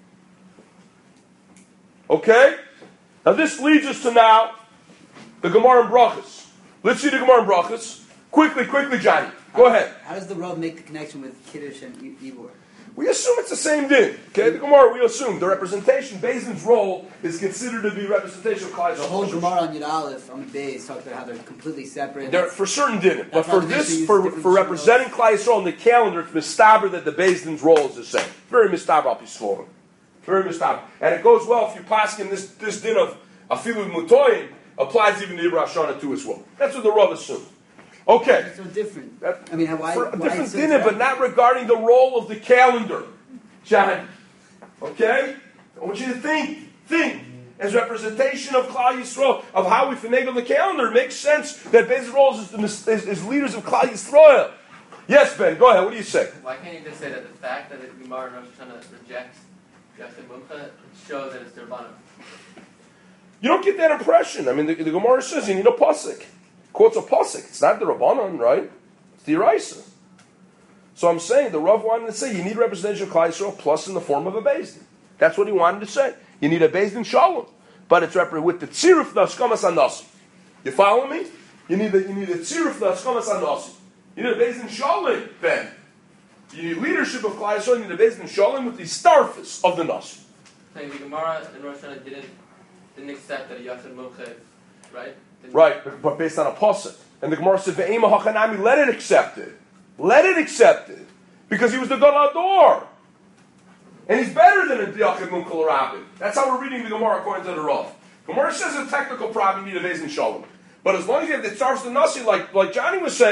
Okay? Now this leads us to now the Gemara and Brachas. Let's see the Gemara and Brachas. Quickly, quickly, Johnny. Go ahead. How does the Rav make the connection with Kiddush and Ibor? We assume it's the same din. Okay, the Gemara, we assume the representation, Bezdin's role is considered to be representation of Klal Yisrael. The whole Gemara on Yud Aleph on the base talks about how they're completely separate. They're for certain din, but for this, for, for representing Klal Yisrael in the calendar, it's mistaber that the Bezdin's role is the same. Very mistaber, I'll be sworn. Very mistaber, and it goes well if you paskin this this din of afilu mutoyin applies even to Ibra Hashanah too as well. That's what the Rav assumed. Okay. It's so different. That, I mean, why? For a why different so dinner, but not regarding the role of the calendar, John. Okay? I want you to think, think, as representation of Klal Yisrael, of how we finagle the calendar. It makes sense that Bez's role is, is, is leaders of Klal Yisrael. Yes, Ben, go ahead. What do you say? Why can't you just say that the fact that the Gemara in Rosh Hashanah rejects Yaseh Mumcha shows that it's Derbanah? You don't get that impression. I mean, the, the Gemara says you need a pasuk. Quotes a pasuk. It's not the Rabbanon, right? It's the Eraisa. So I'm saying the Rav wanted to say you need representation of Klal Yisrael plus in the form of a Beis Din. That's what he wanted to say. You need a Beis Din Shalom, but it's represented with the tziruf naskamas anasi. You follow me? You need the you need a tziruf naskamas anasi. You need a Beis Din Shalom, Ben. You need leadership of Klal Yisrael. You need a Beis Din Shalom with the starfus of the nasi. Saying the Gemara in Rosh Hashanah didn't didn't accept that a Yaseh Mumcha, right? Didn't Right, but, but based on a pasuk. And the Gemara said, "Ve'ema hachanami, let it accept it. Let it accept it. Because he was the Gadol Ador. And he's better than a Yachid Munkel Rabbi. That's how we're reading the Gemara according to the Rav. Gemara says a technical problem, you need a Beis Din Shalom. But as long as you have the Tzarfs the Nasi, like, like Johnny was saying,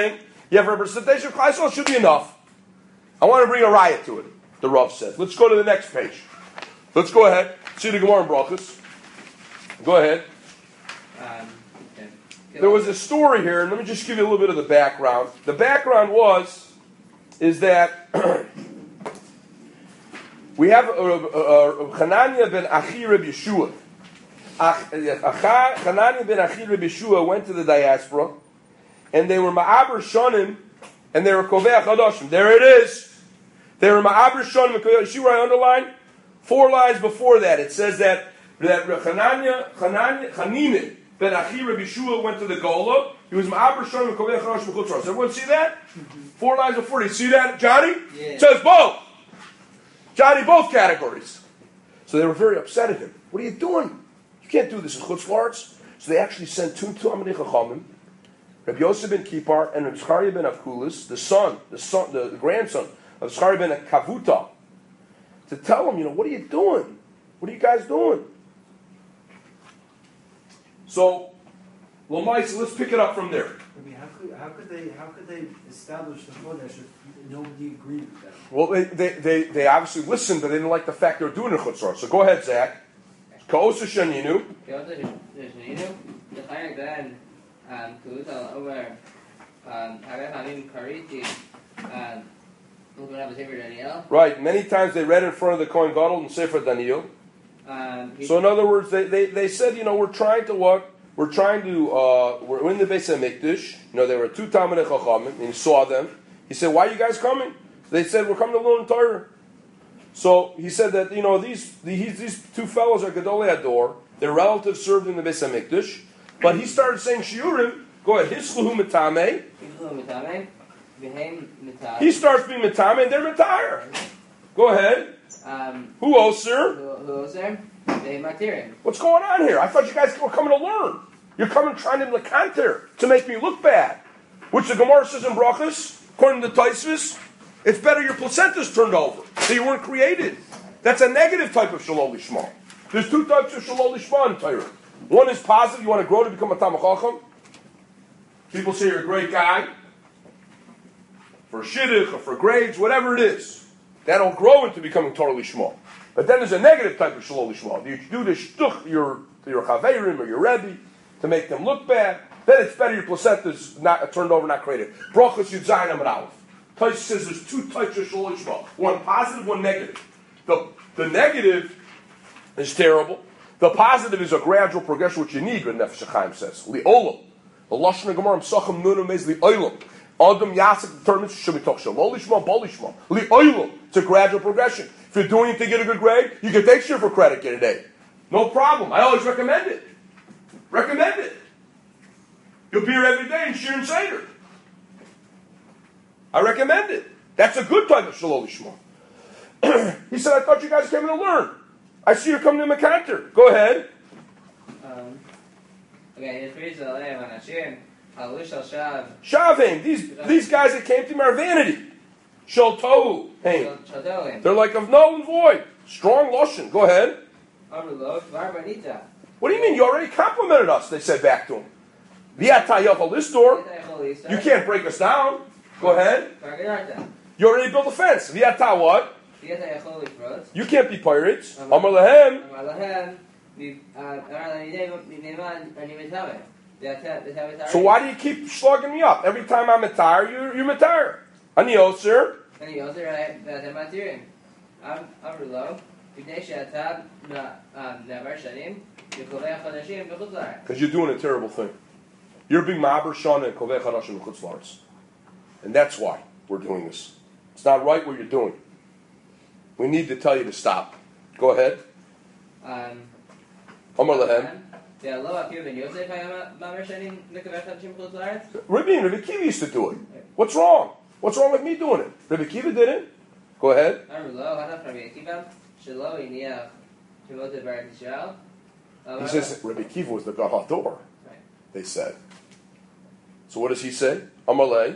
You have representation of Klal Yisrael, should be enough. I want to bring a riot to it, the Rav says. Let's go to the next page. Let's go ahead. See the Gemara in Brachos. Go ahead. Um, okay. There was a story here, and let me just give you a little bit of the background. The background was, is that we have uh, uh, uh, Hananiah ben Achi Reb Yeshua. Hananiah ben Achi Reb Yeshua went to the diaspora, and they were Ma'aber Shonim, and they were Kovei Chadashim. There it is. They were Ma'aber Shonim. You see where I underline? Four lines before that, it says that that Hananiah, Hananiah, Hanine ben Achi Reb Yeshua went to the Gola. He was Ma'aber Shonim and Kovei Chadashim B'chutzros. Everyone see that? Mm-hmm. Four lines before. Do you see that, Johnny? Yeah. It says both. Johnny, both categories. So they were very upset at him. What are you doing? You can't do this in Chutz La'aretz. So they actually sent two Talmidei Chachamim, Reb Yosef ben Kippar and Reb Zechariah ben Avkulis, the son, the son, the grandson of Zechariah ben Kavuta, to tell them, you know, what are you doing? What are you guys doing? So, Lamaisa, let's pick it up from there. I mean, how could how could they how could they establish the Chodesh if nobody agreed with them? Well, they, they, they, they obviously listened, but they didn't like the fact they were doing it in Chutz La'aretz. So go ahead, Zach. Ka'osa Shaninu. Kyoto Shaninu, the Chayek Ben, um, Kutal over, um, Haref Hamim Kariti, um, we're going to have a Sefer Daniel. Right. Many times they read in front of the Kohen Gadol and Sefer Daniel. Um, So in other words, they, they, they said, you know, we're trying to what? We're trying to, uh, we're in the Beis HaMikdash. You know, there were two Talmidei Chachamim, and he saw them. He said, why are you guys coming? They said, we're coming to learn Torah. So he said that, you know, these these, these two fellows are Gedolei Ador. Their relatives served in the Beis HaMikdash. But he started saying Shiurim. Go ahead. Hisluhu Mitame. He starts being Mitame, and they're Mitire. Go ahead. Um, Who Oser? who who was there? They Matirim. What's going on here? I thought you guys were coming to learn. You're coming trying to lekanter, to make me look bad. Which the Gemara says in Brachos, according to the Tosfos, it's better your placenta's turned over, so you weren't created. That's a negative type of Shalol Lishma. There's two types of Shalol Lishma in Torah. One is positive, you want to grow to become a Talmid Chacham. People say you're a great guy. For shidduch or for grades, whatever it is. That'll grow into becoming totally Lishma. But then there's a negative type of Shalol Lishma. You do the shtuch your, your Chaveirim or your Rebbe to make them look bad. Then it's better your placenta's not uh, turned over, not created. Brachos Yud Zayin Amud Aleph. Tosfos says there's two types of Shalol Lishma. One positive, one negative. The, the negative is terrible. The positive is a gradual progression, which you need, what Nefesh HaChaim says. Li'olam. The Lashon HaGemara, M'sacham Nunam Mez Li'olam. Adam Yasek determines should be talk Shalol Lishma, Bal Lishma. Li'olam. It's a gradual progression. If you're doing it to get a good grade, you can take shir for credit, get an A. No problem. I always recommend it. Recommend it. You'll be here every day in shir and seder. I recommend it. That's a good type of Shalol Lishma. He said, I thought you guys came in to learn. I see you're coming to Mekanter. Go ahead. Um, okay, his praise the Lamb on Hashem. Halush al Shav. Shavim. These these guys that came to me are vanity. Shal Tohu. Hey. Shadolim. They're like of null and void. Strong lotion. Go ahead. Amrulot, Varbanita. What do you mean? You already complimented us, they said back to him. V'yatayachal this door. You can't break us down. Go ahead. You already built a fence. V'yata what? You can't be pirates. Amar lehem. So why do you keep slugging me up? Every time I'm Matar, you're, you're Matar. Ani Oser. Because you're doing a terrible thing. You're being Ma'aber Shana and Kovei Chadashim and Chutz La'aretz. And that's why we're doing this. It's not right what you're doing. We need to tell you to stop. Go ahead. Um, Amar lehem. Rabbi and Rabbi Kiva used to do it. What's wrong? What's wrong with me doing it? Rabbi Kiva did it. Go ahead. He says Rabbi Kiva was the Gadol Hador. They said. So what does he say? Amalei.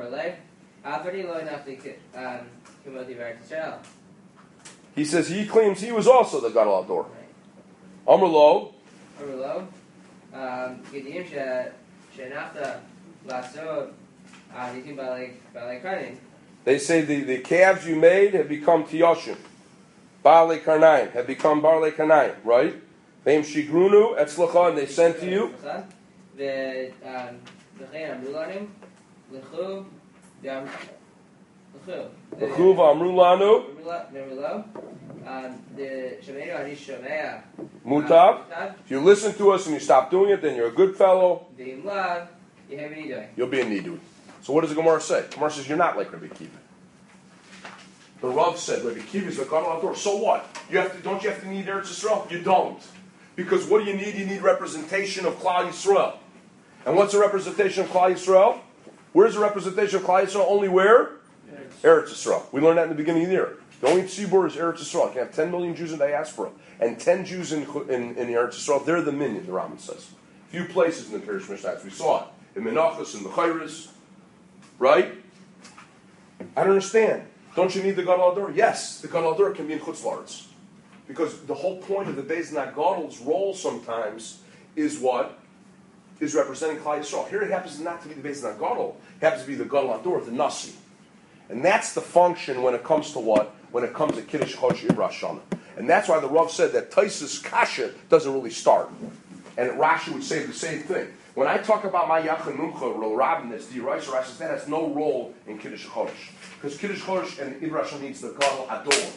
He says he claims he was also the Gadol Hador. Amarlo. Amarlo. Gedim she'nafta lasod Uh, you think about like, about like cutting. They say the, the calves you made have become Tiyoshim. Baalei Karnaim have become Baalei Karnaim, right? Ve'im Shigrunu Etzlacha, and they sent to you. The V'chein Amrulanim, L'chu, L'chu. L'chu v'amrulanu. L'chu. The Shemeinu Ani Shomea. Mutav. If you listen to us and you stop doing it, then you're a good fellow. The Imlav, you have any doing. You'll be a nidui. So what does the Gemara say? Gemara says you're not like Rabbi Kiva. The Rav said Rabbi Kiva is a God outdoor. So what? You have to, don't you have to need Eretz Yisrael? You don't. Because what do you need? You need representation of Klal Yisrael. And what's a representation of Klal Yisrael? Where's the representation of Klal Yisrael? Only where? Eretz Yisrael. We learned that in the beginning of the year. The only tzibur is Eretz Yisrael. You can have ten million Jews in diaspora and ten Jews in, in, in Eretz Yisrael. They're the minion, the Rambam says. A few places in the Parish Mishnah, we saw it. In Menachos, in the Chayris. Right? I don't understand. Don't you need the Gadol Ador? Yes, the Gadol Ador can be in Chutz La'aretz. Because the whole point of the Beis Nagadol's role sometimes is what? Is representing Klal Yisrael. Here it happens not to be the Beis Nagadol. It happens to be the Gadol Ador, the Nasi. And that's the function when it comes to what? When it comes to Kiddush Chodesh Rosh Hashanah. And that's why the Rav said that Taisus Kasha doesn't really start. And Rashi would say the same thing. When I talk about my Yachan Mumcha, Rol Rabin, that's the Rashi, Rashi says that has no role in Kiddush Chodesh. Because Kiddush Chodesh and Ibrahim needs the Gadol Ador.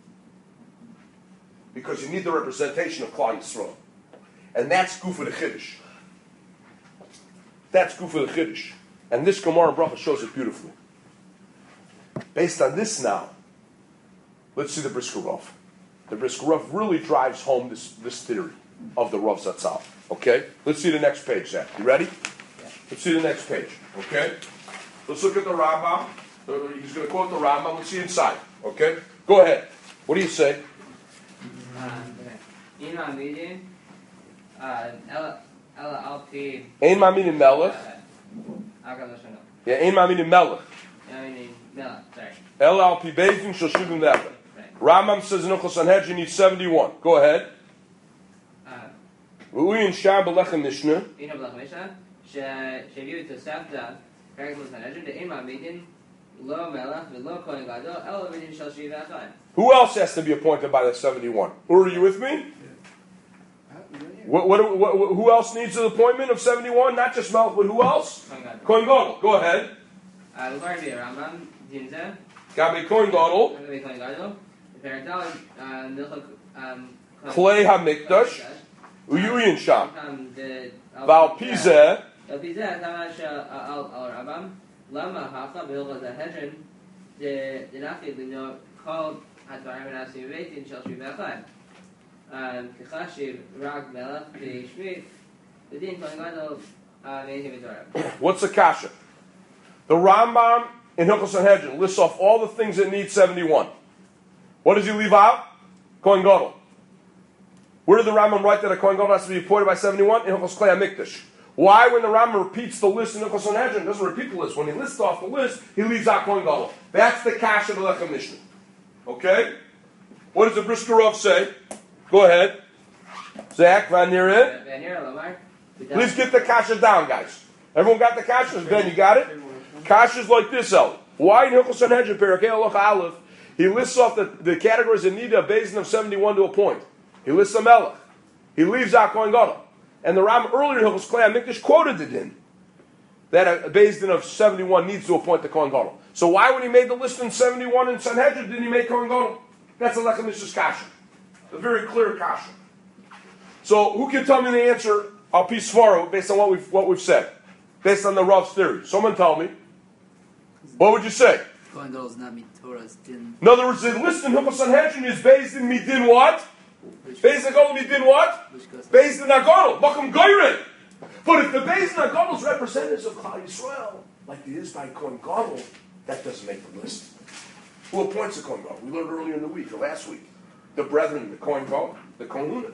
Because you need the representation of Klal Yisrael. And that's Gufa the Kiddush. That's Gufa the Kiddush. And this Gemara and Bracha shows it beautifully. Based on this now, let's see the Brisker Rav. The Brisker Rav really drives home this, this theory of the Rav Zatzal. Okay? Let's see the next page, Zach. You ready? Yeah. Let's see the next page. Okay? Let's look at the Rambam. He's going to quote the Rambam. Let's see inside. Okay? Go ahead. What do you say? In my meeting, Ella Alpi. Ein Ma'aminin Melech. Yeah, Ein Ma'aminin Melech. Melech, sorry. El Alpi Beitin Shel Shivim V'Echad. Rambam says in Hilchos Sanhedrin you need seventy-one. Go ahead. U'uyin Sham B'Lechem Mishnah. In B'Lechem Mishnah, שהביאו את הסבתא, פרק מסנהדרין, דאין מעמידין, לא מלך ולא כהן גדול, אלא בדין של שבעים ואחד. Who else has to be appointed by the seventy-one? Ur, are you with me? What, what, what, what, who else needs the appointment of seventy-one? Not just Melech, but who else? Kohen Gadol. Go ahead. We're going to be a Rambam, Dinzeh. Gabi Kohen Gadol. Gabi Kohen Gadol. Perek Daled, Milchak. Klei HaMikdash. Uyuyin Sham. Val Pizeh. Val Pizeh, Tamash al Rambam. Lama Hacha, Bilchas HaHedrin. Dinachid, Lino, called Hadvarim and Asim Veitin, Shel Shvi V'Echad. Kechashiv, Rag Melech, Shmit. The Din Kohen Gadol, Meizim V'Torah. What's the kasha? The Rambam in Hilchos Sanhedrin lists off all the things that need seventy-one. What does he leave out? Kohen Gadol. Where did the Rambam write that a Kohen Gadol has to be appointed by seventy-one? In Hilchos Klei HaMikdash. Why, when the Rambam repeats the list in Hilchos Sanhedrin, doesn't repeat the list? When he lists off the list, he leaves out Kohen Gadol. That's the kasha of the Lechem Mishnah. Okay? What does the Brisker Rav say? Go ahead. Zach, Van Nira. Please get the kasha down, guys. Everyone got the kasha? Ben, you got it? Kasha's like this, El. Why in Hilchos Sanhedrin, Perikei Aloch Aleph, he lists off the, the categories that need a Beis of seventy-one to a point. He lists a Melech. He leaves out Kohen Gadol. And the Ram earlier in Hilchos Klei HaMikdash quoted the din that a Beis of seventy-one needs to appoint the Kohen Gadol. So why, when he made the list in seventy-one in Sanhedrin, didn't he make Kohen Gadol? That's a Lechem Mishnah's kasha. A very clear kasha. So who can tell me the answer al pi svaro based on what we've what we've said, based on the Rav's theory? Someone tell me. What would you say? Kohen Gadol is not Torah's din. In other words, the list in Hilchos Sanhedrin is based in midin what? Based in Gadol midin what? Based in Agadol, Makom Goyre. But if the Beis Nagadol is representatives of Klal Yisrael, like the is by Kohen Gadol, that doesn't make the list. Who appoints the Kohen Gadol? We learned earlier in the week, or last week. The brethren, the Kohen Gadol, the Kohuna.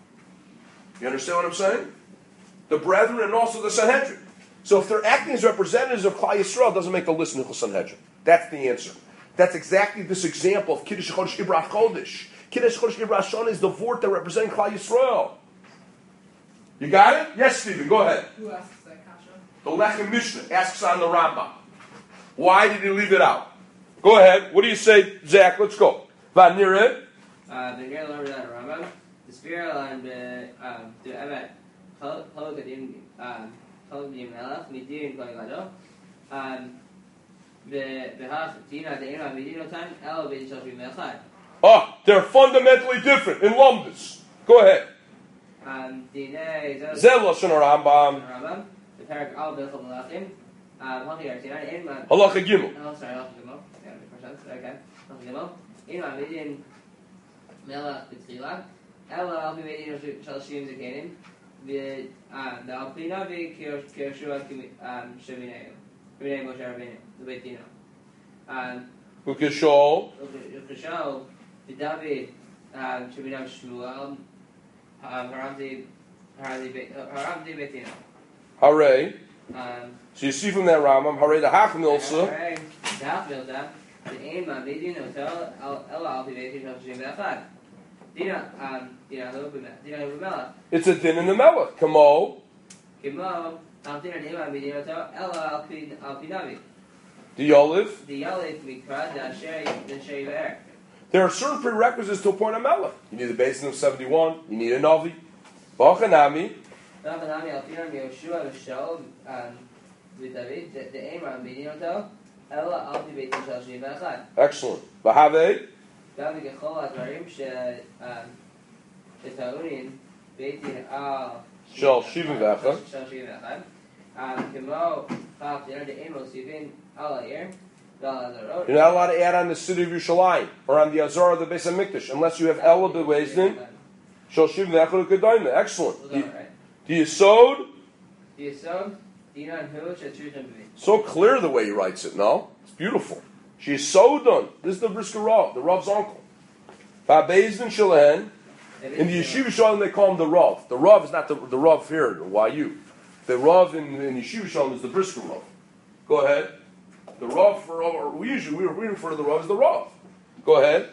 You understand what I'm saying? The brethren and also the Sanhedrin. So if they're acting as representatives of Klal Yisrael, it doesn't make the list in the Sanhedrin. That's the answer. That's exactly this example of Kiddush Chodesh Ibrach Chodesh. Kiddush Chodesh Ibrach Shana is the vort that represents Klal Yisrael. You got it? Yes, Stephen, go ahead. Who asks that kasha? The Lechem Mishnah asks on the Rambam. Why did he leave it out? Go ahead. What do you say, Zach? Let's go. Vanire. Uh, the near lower than Rambam, the spiral and the um the Emet Hologadim um Hologadim Melach Midin Koigado um the the Hach Dina the Ema Midino time elevated shall be Melchad. Oh, they're fundamentally different in Lumdus. Go ahead. Um Dina Zelos and Rambam. Rambam the parak Al Bechol Melachim um Hachi Artinan Ema Halacha Gimel. Oh sorry Halacha Gimel yeah percent okay Halacha Gimel Ema Midin Melach B'Tchila Ela Al Midin Shal Shim Zekanim the um the Alpina Be Kirshua um Shevineim Shevineim Moshe Rabbeinu the Beit Dino um Ukishol. Ukishol the David um Shevineim Shmuel um Haramdi Haramdi Haramdi Beit Dino Hare. um So you see from that Rambam, Hare the Hach Milsa. the half milta the aim of Beit Dino Ela Al Beit Shal Shim Zekanim Dina um Dina Hubimel Dina Hubimel It's a din in the Melech. Kamo. Kimo Altina Dima Midino Ela Alpin Alpinavi The Olive. the Yalif Mikra the Shay the Shay Bear. There are certain prerequisites to appoint a Melech. You need a basin of seventy-one. You need a Navi. Bachanami. Rabanami Alpina Yoshua Vishal um with David the the aim of Midino Ela Alpi Beit Shal Shay Bear. Excellent. Bahave. David Gechol Advarim She um Betaurin Beit Al Shal Shivim Vecha. Shal Shivim Vecha. Um Kimo Chaf the the aim of Sivin Alair. You're not allowed to add on the city of Yerushalayim or on the Azor of the Beis HaMikdash unless you have Ela Bewezdin. Shal Shivim Vecha L'Kedayim. Excellent. The, the Yisod. The Yisod. Dinan Hu Shetrudim B'Mi. So clear the way he writes it, no? It's beautiful. She is so done. This is the Brisker Rav, the Rav's uncle. Fabezdin Shalahen. In the Yeshiva Shalom they call him the Rav. The Rav is not the, the Rav here, the Y U. The Rav in, in Yeshiva Shalom is the Brisker Rav. Go ahead. The Rav for or we usually we, we refer to the Rav as the Rav. Go ahead.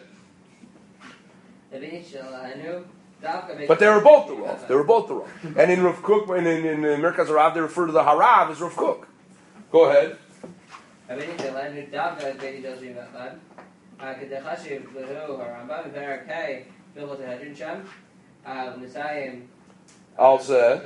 But they were both the Rav. They were both the Rav. And in Rav Kook, and in, in, in Merkaz Rav, they refer to the Harav as Rav Kook. Go ahead. I'll say.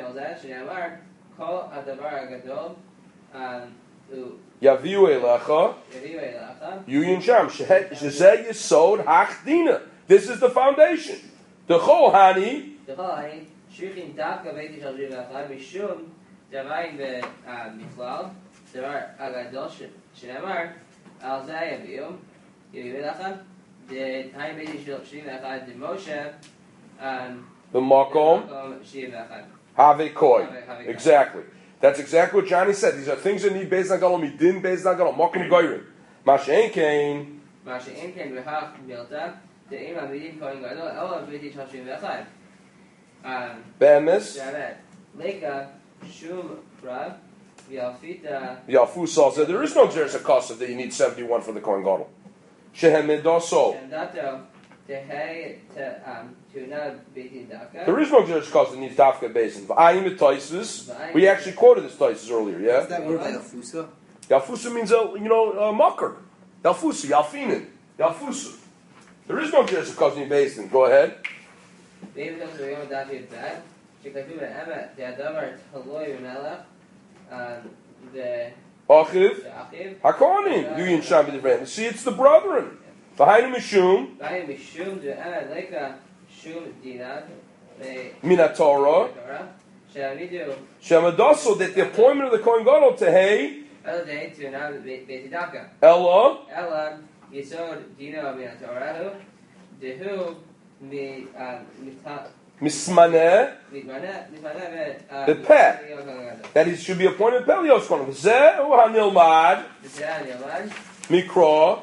Yaviu Elecha. Yuyin Sham. Shezeh Yisod Hachdina. This is the foundation. The Chohani. The Chohani. Shrichim Davka Beiti Shal Shivim V'Achad Mishum Davayin V'Michlal Davar Agadol Shneimar Al Zeh Yaviu Yaviu Elecha the Haim Beiti Shal Shivim V'Achad the Moshe the Makom Shivim V'Achad Have Koi. Exactly. That's exactly what Johnny said. These are things that need Beis Nagadol, Midin Beis Nagadol, Makom Goyrim. Mashen Kain. Mashen Kain V'Hach Milta the Eim Midin Kohen Gadol Ela Beiti Shal Shivim V'Achad. Um, Bemis. Leka Shum Rav Yalfita. Yalfusa said there is no Xeris Akasa that you need seventy-one for the Kohen Gadol. Shehem Midaso. Shendato Tehei to um to not Beitin Dafka. There is no Xeris Akasa that needs Dafka Basin. V'ayim Taisus. We actually quoted this Taisus earlier. Yeah. What's that word by Yalfusa? Yalfusa means a you know a mucker. Yalfusa, Yalfinin, Yalfusa. There is no Xeris Akasa in Basin. Go ahead. David comes to the Yom Dafi Bad. Shekatu Ben Emma, the Adavar Taloy Melech, um, the Achiv, Achiv, Hakonim, Yuyin Sham B'Divreim. See, it's the brethren. Behind him is Shum. Behind him is Shum, the Emma Leka Shum Dinad, the Minatorah. Shamidu. Shemadaso, that the appointment of the Kohen Gadol to Hey. Ella Day to now Beit Dafka. Ella. Ella Yisod Dino Minatorah, the who. The Mismaneh, the pet, that he should be appointed Pelios Kohen. Zeh Hanilmad, Mikra,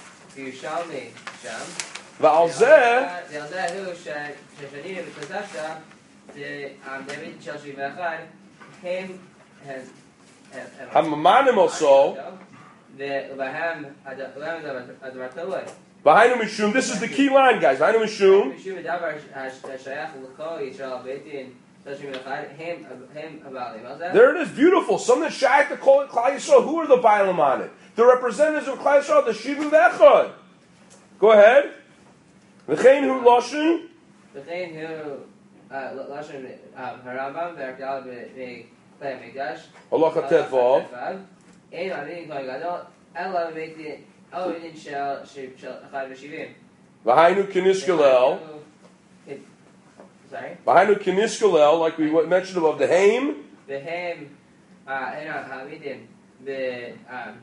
Va'al Zeh, Hamamanim also. Behind him is Shum. This is the key line, guys. Behind him is Shum. There it is, beautiful. Something that Shaykh to call it Klal Yisrael. Who are the Bailam on it? The representatives of Klal Yisrael, the Shivim V'echad. Go ahead. V'chein hu Lashon. V'chein hu Lashon Harambam V'Arkal V'Klei HaMikdash. Halacha Tetvav. Ein Adin Kohen Gadol Ela V'Beitin Ela V'Beitin Shel Echad V'Shivim. V'hainu K'niskalel. Sorry? V'hainu K'niskalel, like we mentioned above, the Haim. The Haim, uh, you know, Hamidim, the, um,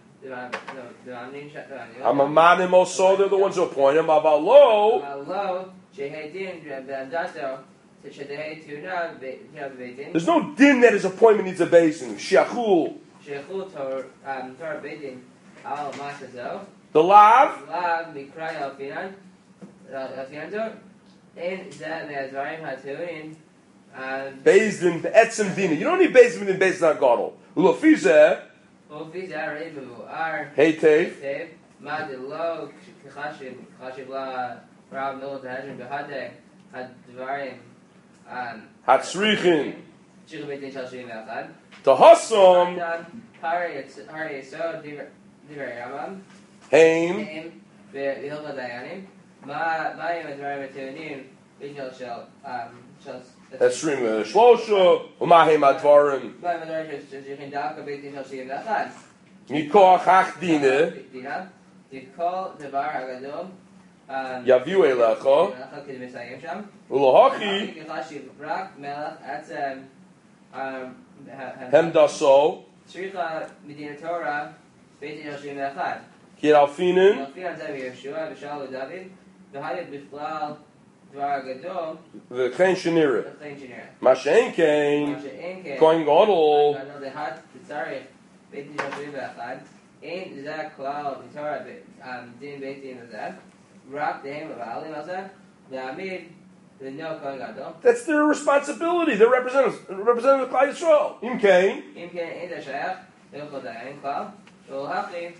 Amamanim also, they're the ones who appoint him. Avalo. Avalo, Shehedin, V'Andato, Shehedin, Tuna, V'Beitin. There's no din that his appointment needs a basin. Shiachul. Shiachul Tor, um, Tor Beitin, Al Masazo. The Lav. Lav, Mikrai Alfinan, Alfinanto. In that Nazvarim Haturin, Bezdin, Etzim Dina. You don't need Bezdin in Bezdin Gadol. Ulafizeh. Ulafizeh, Rebu, Ar. Hey, Tev. Tev. Madilo, Kachashim, Kachashim La, Rab Nol Tahajim, Behadeh, Hadvarim, Hatzrichin. Chirubitin Shashim Echad. Tahassam. Hari, Hari, so, Diver Ramam. Haim. Haim, Vihilcha Dayanim. Ma, Ma, Yim, Advarim, Atunim, Vishal Shel, um, Shel, Esrim Shlosha, Umahim Advarim. Ma, Advarim, Shechin Dalka, Beitin Shashim Echad. Mikoach Hachdine. Dina. Yikol, Devar, Hagadol. Yaviu Elecha. Ulahachi. Hem Daso. Shricha Medina Torah, Beitin Yoshim Echad. Kir Alfinin. Alfin Zavi Yeshua, V'Shalu David, V'Hayat B'Chlal, Dvar Gadol, V'Chein Shenira. V'Chein Shenira. Mashen Kain. Kohen Gadol. Gadol Dehat, Tzarech, Beitin Yoshim Echad. Ein Zak Klal, Torah, Din Beitin Azad. Rak Dehem of Ali Mazah, V'Amid, V'No Kohen Gadol. That's their responsibility. They're representatives. Representative of Klal Yisrael. Im Kain. Im Kain, Ein Dashayach, V'Chol Dayan Klal, V'Olhachi,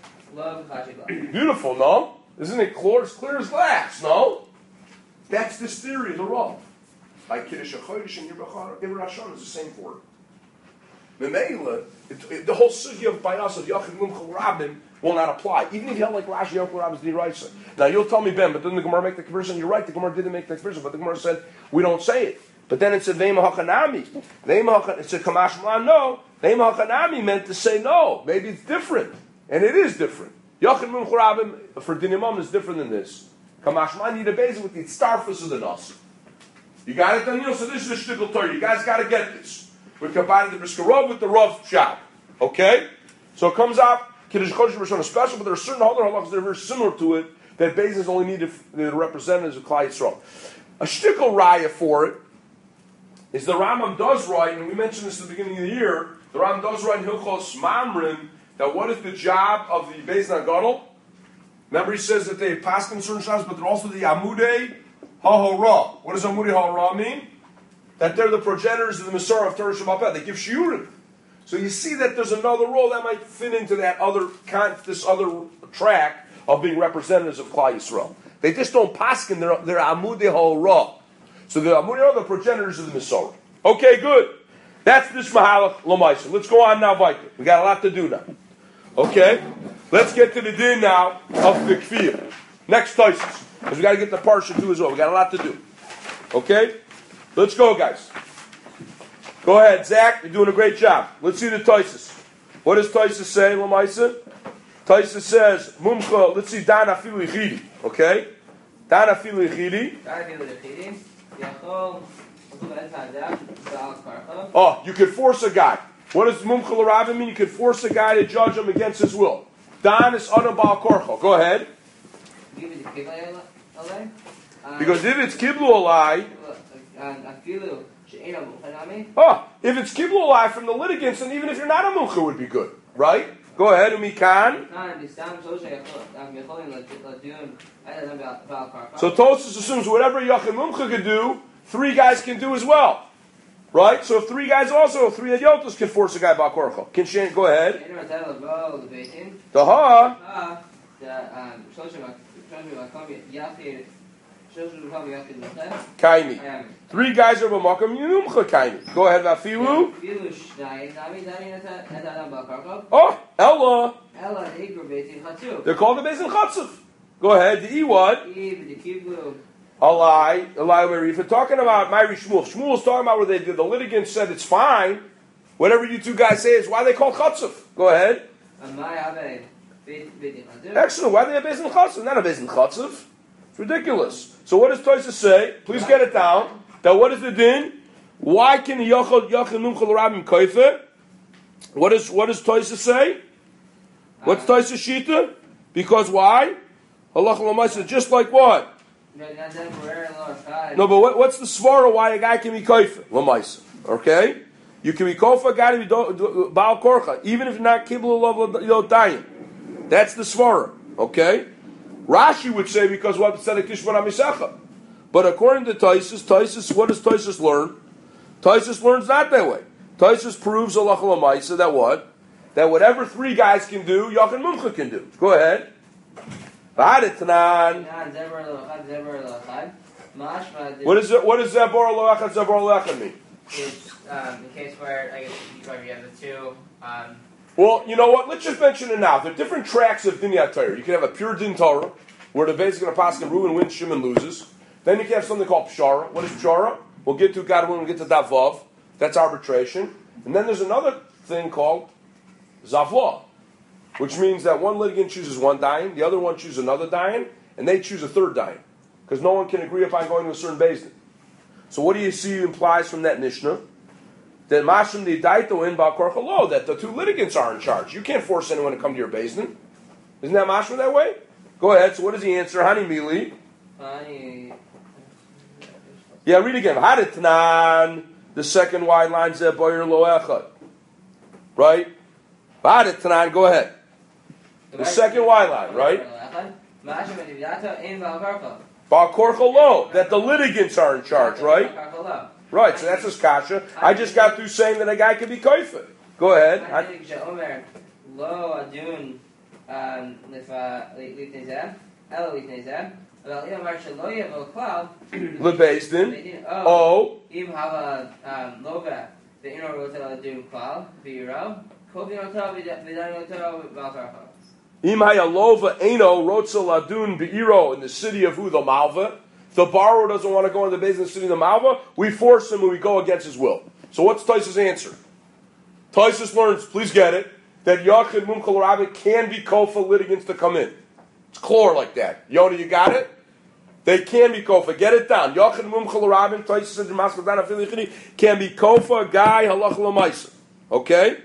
Beautiful, no? Isn't it clear, as clear as glass, no? That's this theory of the Rav. Like Kiddush HaChodesh and Yibachar, Ibn Hashan is the same for it. Memela, the whole sugya of Bayas of Yachid Mumchel Rabin will not apply. Even if you held like Rashi Yachid Rabin's D'Oraisa. Now you'll tell me, Ben, but didn't the Gemara make the conversion? You're right, the Gemara didn't make the conversion, but the Gemara said, we don't say it. But then it said, Ve'im HaChanami. Ve'im HaChanami, it said, Kamash Mlan, no. Ve'im HaChanami meant to say no. Maybe it's different. And it is different. Yachid Mum Churabim for Dinimam is different than this. Kamashman need a base with the starfus of the Nas. You got it, Daniel? So this is the shtickle Torah. You guys got to get this. We're combining the Briskarov with the Rav Shab. Okay? So it comes out, Kiddush Chodesh Rishon is special, but there are certain other halachas that are very similar to it, that Bezin only needed the representatives of Klal Yisrael. A shtickle raya for it is the Rambam does write, and we mentioned this at the beginning of the year, the Rambam does write in Hilchos Mamrin. Now, what is the job of the Beis Nagadol? Remember, he says that they pass in certain shas, but they're also the Amudei HaHorah. What does Amudei HaHorah mean? That they're the progenitors of the Masorah of Torah Shabbat. They give shiurim. So you see that there's another role that might fit into that other kind, this other track of being representatives of Klal Yisrael. They just don't paskin. They're they're Amudei HaHorah. So the Amudei are the progenitors of the Masorah. Okay, good. That's this Mahalach Lamaisa. Let's go on now, Vayter. We got a lot to do now. Okay, let's get to the din now of the kfir. Next Taisus, because we got to get the parsha too as well. We got a lot to do. Okay, let's go, guys. Go ahead, Zach. You're doing a great job. Let's see the Taisus. What does Taisus say, Lamaisa? Taisus says, Mumcha. Let's see, Dan afilu yichidi. Okay, Dan afilu yichidi. Dan afilu yichidi. Yachol. Oh, you could force a guy. What does Mumchel Rabin mean? You could force a guy to judge him against his will. Dan is Adam Baal Korcho. Go ahead. Because if it's Kiblu Alai, oh, if it's Kiblu Alai from the litigants, then even if you're not a Mumcha, it would be good. Right? Go ahead, Umikan. So Tosfos assumes whatever Yachid Mumcha could do, three guys can do as well. Right? So if three guys also, three Adyotos can force a guy Baal Korcho. Can Shane go ahead? Daha. Kaimi. Three guys are b'makom yinumcha kaimi. Go ahead, Vafilu. Oh, Ella. They're called the Beis Chatzuf. Go ahead. The E what? Alai, Alai Marif. We're talking about Myri Shmuel. Shmuel is talking about where they did. The litigant said it's fine. Whatever you two guys say is why they call Chatzuf. Go ahead. Excellent. Why do they have Beis Chatzuf? Not a Beis Chatzuf. It's ridiculous. So what does Tosha say? Please get it down. That what is the din? Why can the Yochel Yochel Numchel Rabim Koifer? What is what does Tosha say? What's Tosha Shita? Because why? Allah Lamaisa, just like what? No, but what, what's the svara why a guy can be koifer? Lamaisa. Okay? You can be koifer, a guy to be baal korcha, even if you're not kibbul of yotayim. That's the svara. Okay? Rashi would say because what said Kishman Amisecha. But according to Taisus, Taisus, what does Taisus learn? Taisus learns not that way. Taisus proves Allah Lamaisa that what? That whatever three guys can do, Yachin Mumcha can do. Go ahead. What is it? What is Zabor Lo'echad Zabor Lo'echad mean? It's um, in case where I guess you probably have the two. Um, well, you know what? Let's just mention it now. There are different tracks of Dinyat Torah. You can have a pure Din Torah, where the base is going to pass and Reuben wins, Shimon loses. Then you can have something called Pshara. What is Pshara? We'll get to God when we get to Davav. That's arbitration. And then there's another thing called Zavlah, which means that one litigant chooses one dayan, the other one chooses another dayan, and they choose a third dayan, because no one can agree upon going to a certain beis din. So what do you see implies from that Mishnah? That mashim the daito in ba'al korcha lo, that the two litigants are in charge. You can't force anyone to come to your beis din. Isn't that mashim that way? Go ahead. So what does he answer? Hani mili. Yeah, read again. Haditnan. The second wide line zeh boyer lo echad. Right? Haditnan. Go ahead. The second Y line, right? Ba'al korcha lo, that the litigants are in charge, right? Right, so that's his kasha. I just got through saying that a guy could be koifer. Go ahead. Lebeisdin. Oh. Imaya lova eno rotza ladun beiro in the city of who, the Malva. The borrower doesn't want to go into the business city of the Malva. We force him and we go against his will. So what's Taisus' answer? Taisus learns, please get it, that Yachid Mumchal Rabbi can be kofa litigants to come in. It's clear like that. Yoda, you got it? They can be kofa. Get it down. Yachid Mumchal Rabbi, Taisus and Damascus Dana can be kofa, guy, halach lamaisa. Okay?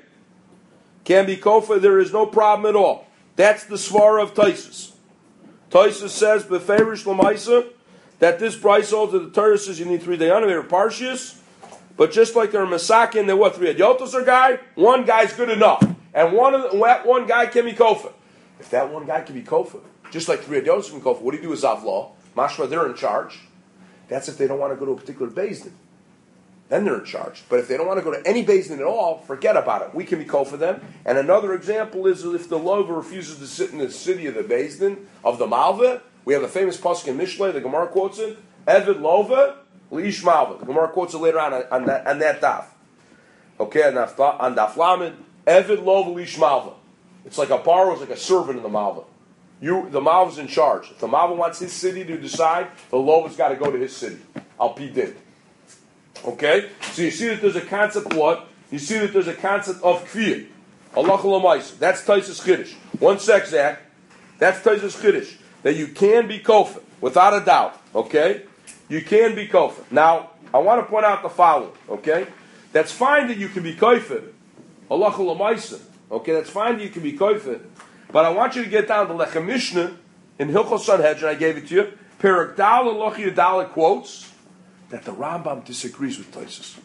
Can be kofa, there is no problem at all. That's the svara of Taisus. Taisus says, beferish lamaisa, that this price holds that the Torah says you need three dayanim, they're parshias, but just like they're masakin, they're what, three adyotos are guy, one guy's good enough. And one of the, one guy can be kofa. If that one guy can be kofa, just like three adyotos can be kofa, what do you do with zavlah? Mashma, they're in charge. That's if they don't want to go to a particular beis din. Then they're in charge. But if they don't want to go to any beis din at all, forget about it. We can be kofa them. And another example is if the lover refuses to sit in the city of the beis din, of the malva. We have a famous pasuk in Mishlei, the Gemara quotes it, Evid Lova, Leish Malva. The Gemara quotes it later on on that, on that daf. Okay, on daf, on daf lamed, Evid Lova, Leish Malva. It's like a borrower is like a servant in the Malva. You, the Malva's in charge. If the Malva wants his city to decide, the Lova's got to go to his city. Al Pi Din. Okay? So you see that there's a concept of what? You see that there's a concept of Kfir. Allah Chalamayis. That's Taisus Chiddush. One sec, Zach. That's Taisus Chiddush. That you can be kofa, without a doubt, okay? You can be kofa. Now, I want to point out the following, okay? That's fine that you can be kofa, halacha l'maisa, okay? That's fine that you can be kofa, but I want you to get down to Lechem Mishnah in Hilchos Sanhedrin, I gave it to you, Perek Dal and Lochi Yadala quotes that the Rambam disagrees with Taisus.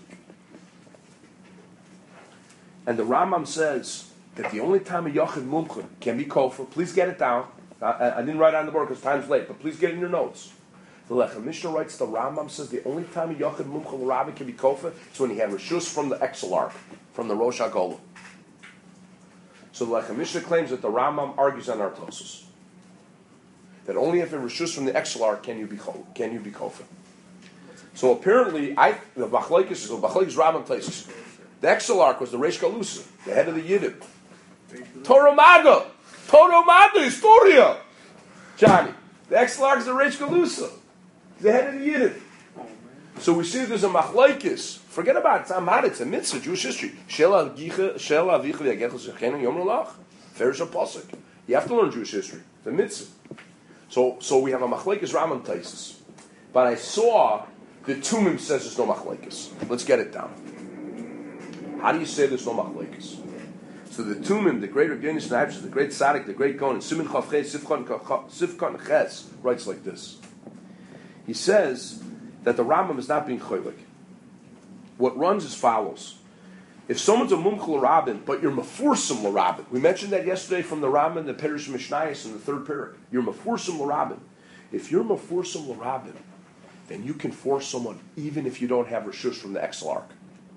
And the Rambam says that the only time a Yachid Mumcha can be kofa, please get it down, I, I didn't write it on the board because time's late, but please get in your notes. The Lechem Mishnah writes, the Rambam says the only time a Yochid Mumchal Rabbi can be kofa is when he had Rishus from the Exilarch, from the Rosh HaGolah. So the Lechem Mishnah claims that the Rambam argues on Artosis. that only if it reshus from the Exelar can you be can you be kofar. So apparently, I the Machlekes the Machlekes Rambam places the Exelarch was the Reish Galusa, the head of the Yidden. Torah Maga, Torah Maga, Historia. Johnny, the Exelarch is the Reish Galusa, the head of the Yidden. So we see there's a Machlekes. Forget about it. It's Amad, it's a mitzvah, Jewish history. Shel avicha Shel avicha v'yagechel shechenu yom l'lach. There's a pasuk. You have to learn Jewish history. It's a mitzvah. So, so we have a Machlekes Rambam Taisus. But I saw the Tumim says there's no Machlekes. Let's get it down. How do you say there's no Machlekes? So the Tumim, the great Rabbinish Nabsh, the great Tzaddik, the great Kohen, Siman Chav Ches, Sifkon Ches, writes like this. He says that the Rambam is not being cholik. What runs as follows. If someone's a mumchel l'rabin, but you're mefursim l'rabin, we mentioned that yesterday from the Rambam, the Perush Mishnayos in the third parak. You're mefursim l'rabin. If you're mefursim l'rabin, then you can force someone even if you don't have reshus from the Exelarch.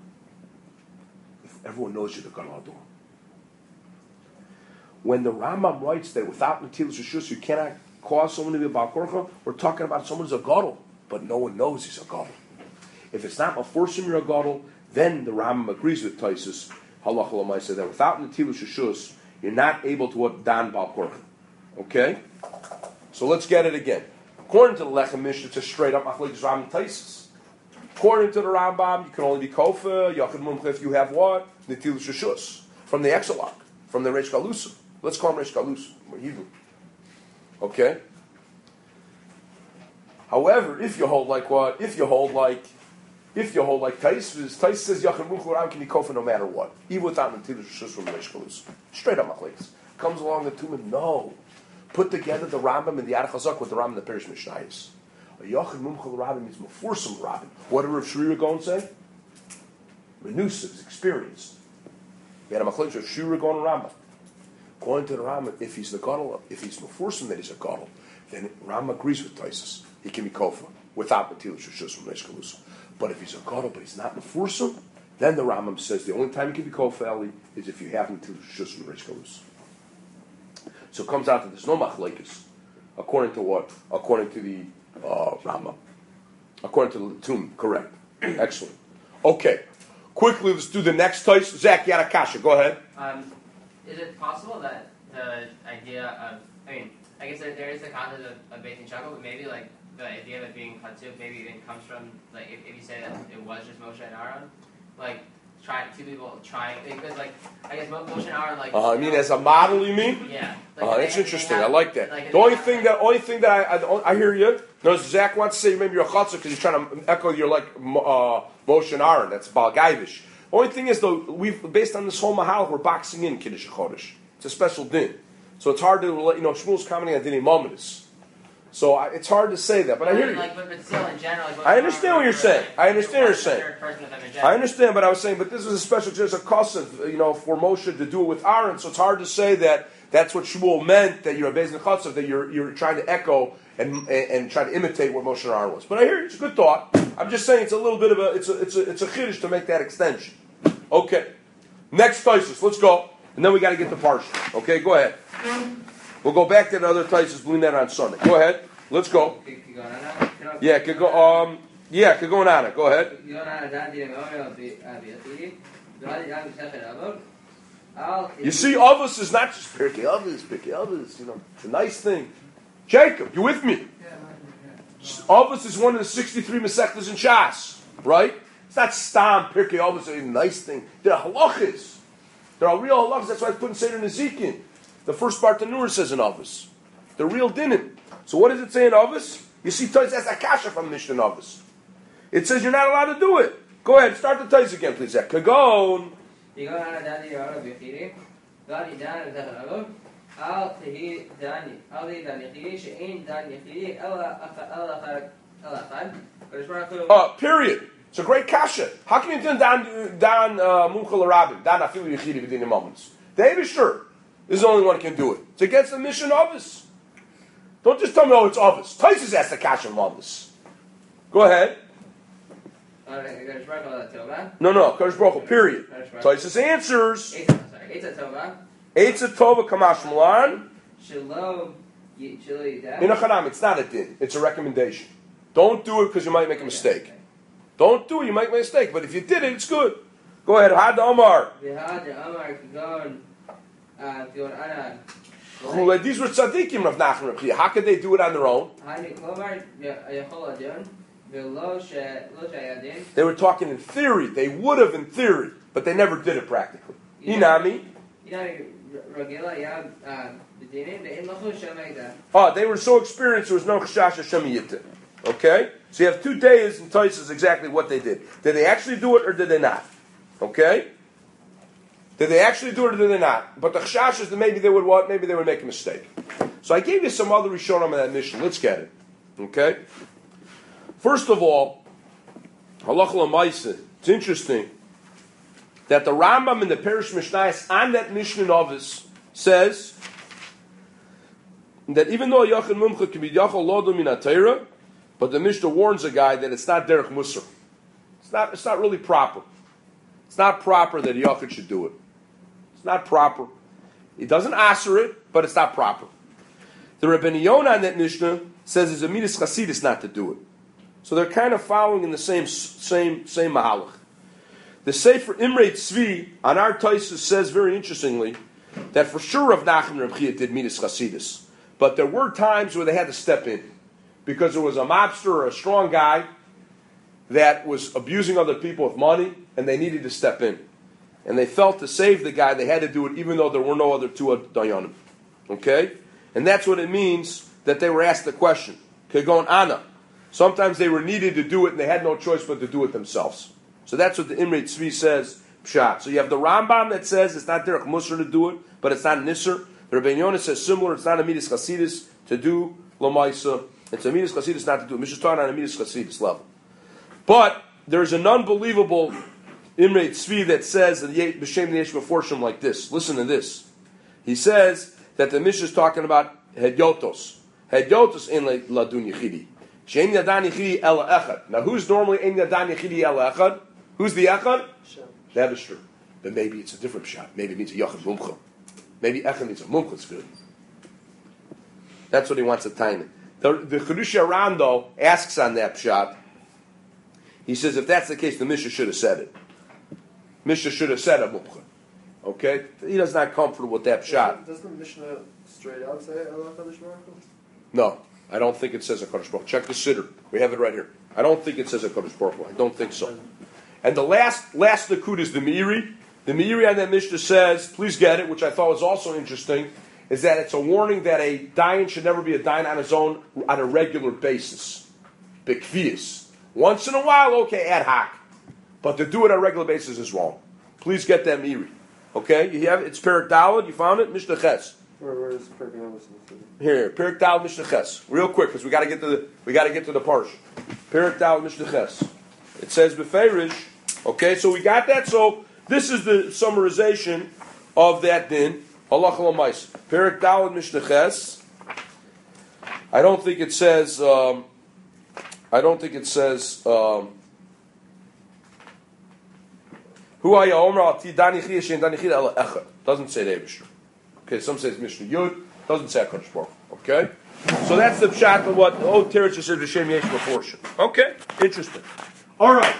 If everyone knows you're the Gadol Hador. When the Rambam writes that without Netilas Reshus you cannot cause someone to be a Baal Korcha, we're talking about someone who's a Gadol, but no one knows he's a Gadol. If it's not mefursim you're a Gadol, then the Rambam agrees with Taisus, halacha l'maaseh, that without Netilas Reshus, you're not able to what dan Baal Korcha. Okay? So let's get it again. According to the Lechem Mishnah, it's a straight up Machlekes Rambam Taisus. According to the Rambam, you can only be kofa, yachid mumcha, if you have what? Netilas Reshus. From the Exelarch, from the Reish Galusa. Let's call him Reish Galusa. We're Hebrew. Okay? However, if you hold like what? If you hold like If you hold like Tais, Tais says Yachid Muchel Ram can be kofa no matter what, even without Netilas Reshus from Reish Galusa. Straight up Machlekes. Comes along the Tumim, no. Put together the Rambam and the Arach HaZak with the Rambam and the Perush Mishnayos. A Yachid Mumchel Rabin means Mefursim Rabin. What did Rav Shira go and say? Menusa is experienced. We had a Machlekes Rav Shira going to Rambam. Going to the Rambam, if he's the Gadol, if he's Mefursim that he's a Gadol, then Rambam agrees with Taisus. He can be kofa without Netilas Reshus from Reish Galusa. But if he's a Gadol, but he's not Mefursim, then the Rambam says the only time you can be kofa Eli is if you have Netilas Reshus from Reish Galusa. So it comes out that there's no Machlekes. According to what? According to the uh, Rambam. According to the Tum, correct. Excellent. Okay. Quickly, let's do the next Tais. Zach, you had a kasha. Go ahead. Um, is it possible that the idea of, I mean, I guess there, there is the concept of, of baking chocolate, but maybe like the idea of it being chatzuk maybe even comes from, like, if, if you say that it was just Moshe and Aaron, like, try two people trying, because like, I guess Moshe and Aaron, like... Uh, I mean, as a model, you mean? Yeah. Like, uh, that's they, interesting. they have, I like that. Like, the only thing that, only thing that I, I, I hear you. No, Zach wants to say maybe you're a chatzuk because he's trying to echo you're like uh, Moshe and Aaron. That's Baal Gaivish. Only thing is, though, we've based on this whole mahal, we're boxing in Kiddush Chodesh. It's a special din, so it's hard to let you know. Shmuel's commenting on Dinei Momentous, so I, it's hard to say that. But I hear you. Like, but, but still, in general, like, I understand what you're saying. I understand what you're saying. saying. I understand, but I was saying, but this is a special, just a kosev, you know, for Moshe to do it with Aaron. So it's hard to say that that's what Shmuel meant, that you're a bezin chotzev, that you're you're trying to echo and, and and try to imitate what Moshe and Aaron was. But I hear you. It's a good thought. I'm just saying it's a little bit of a it's a it's a it's a chiddush to make that extension. Okay, next Taisus. Let's go, and then we got to get to Parsha. Okay, go ahead. We'll go back to the other Taisus. We'll that on Sunday. Go ahead. Let's go. Yeah, could go. Um, yeah, could go on it. Go ahead. You see, Avos is not just Pirkei Avos, Pirkei Avos. You know, it's a nice thing. Jacob, you with me? Avos is one of the sixty-three Masechtas in Shas, right? It's not Stam Pirkei Avos is a nice thing. They're halachas. They're all real halachas. That's why I put in Seder Nezikin. The first part of Nur says in Avos. They're real dinim. So what does it say in Avos? You see, Tais has Akasha from Mishnah Avos. It says you're not allowed to do it. Go ahead, start the Tais again, please. Kagon. Uh, period. It's a great kasha. How can you do dan dan mumchel rabin dan afilu yechidi within the moments? The Eibishter is the only one who can do it. It's against the mission of us. Don't just tell me, oh, it's Avos. Taisus asked the kasha from Avos. Go ahead. No, no, Kadosh Baruch Hu, period. Taisus answers. Eitz Tova Kamash Malan. You chili that. In a chanam, it's not a din. It's a recommendation. Don't do it because you might make a mistake. Don't do it, you might make a mistake. But if you did it, it's good. Go ahead. Had Omar. These were tzaddikim of Nachman Reb Chia. How could they do it on their own? They were talking in theory. They would have in theory, but they never did it practically. Inami. Oh, they were so experienced there was no chashash Hashem yitin. Okay? So you have two days and Taisus exactly what they did. Did they actually do it or did they not? Okay? Did they actually do it or did they not? But the chashash is that maybe they would what? Maybe they would make a mistake. So I gave you some other Rishonim in that mission. Let's get it. Okay? First of all, Halacha l'maaseh. It's interesting that the Rambam in the Perish Mishnayos on that Mishnah Novis says that even though Yachid Mumcha can be Yachal Lodo Min HaTorah, but the Mishnah warns a guy that it's not Derech Musar. It's not, it's not really proper. It's not proper that a Yachid should do it. It's not proper. He doesn't answer it, but it's not proper. The Rebbeinu Yonah on that Mishnah says it's a Midas Chasidus not to do it. So they're kind of following in the same same same mahalach. The Sefer Imrei Tzvi on our Taisus says very interestingly that for sure Rav Nachman Reb Chia did Midas Chasidus, but there were times where they had to step in because there was a mobster or a strong guy that was abusing other people with money, and they needed to step in, and they felt to save the guy they had to do it, even though there were no other two dayanim. Okay, and that's what it means that they were asked the question. Kegon Ana. Sometimes they were needed to do it, and they had no choice but to do it themselves. So that's what the Imrei Tzvi says, Pshat. So you have the Rambam that says it's not Derech Musar to do it, but it's not Nisr. The Rebbeinu Yonah says similar, it's not a Midas Chasidus to do L'maisa. It's a Midas Chasidus not to do it. Mishnah's talking on a Midas Chasidus level. But there's an unbelievable Imrei Tzvi that says that B'Shem Yesh Meforshim like this. Listen to this. He says that the Mishnah is talking about Hedyotos. Hedyotos in Ladun Yechidi. Shein Yadan Yechidi El Echad. Now who's normally in Yadan Yechidi El Echad? Who's the Echad? That is true. But maybe it's a different shot. Maybe it means a Yachad Mumcha. Maybe Echad means a Mumcha. It's good. That's what he wants to time. The, the Chedush Aran, though, asks on that shot. He says if that's the case, the Mishnah should have said it. Mishnah should have said a Mumcha. Okay? He does not comfortable with that shot. Doesn't the Mishnah straight out say Allah Kadosh Baruch Hu? No. I don't think it says a Kodesh Baruch. Check the Siddur. We have it right here. I don't think it says a Kodesh Baruch. I don't think so. And the last last Nakud is the Meiri. The Meiri on that Mishnah says, please get it, which I thought was also interesting, is that it's a warning that a dayan should never be a dayan on his own on a regular basis. Bekvius. Once in a while, okay, ad hoc. But to do it on a regular basis is wrong. Please get that Meiri. Okay? You have it's Perik Daled. You found it? Mishnah Ches. Where, where is Perik Daled? Here, Perik Daled Mishnah Ches. Real quick, because we got to get to the we got to get to the parsha. Perik Daled Mishnah Ches. It says beferish. Okay, so we got that. So this is the summarization of that din. Halacha l'maaseh. Perik Daled Mishnah Ches. I don't think it says. Um, I don't think it says. Um, Hu haya omer al ti dani chiyah shein dani chiyah ela echad. Doesn't say the Eibishter. Okay, some say it's Mishnah Yud. Doesn't say HaKadosh Baruch Hu. Okay? So that's the pshat of what the old Teretz says B'Shem Yesh Meforshim. Okay? Interesting. All right.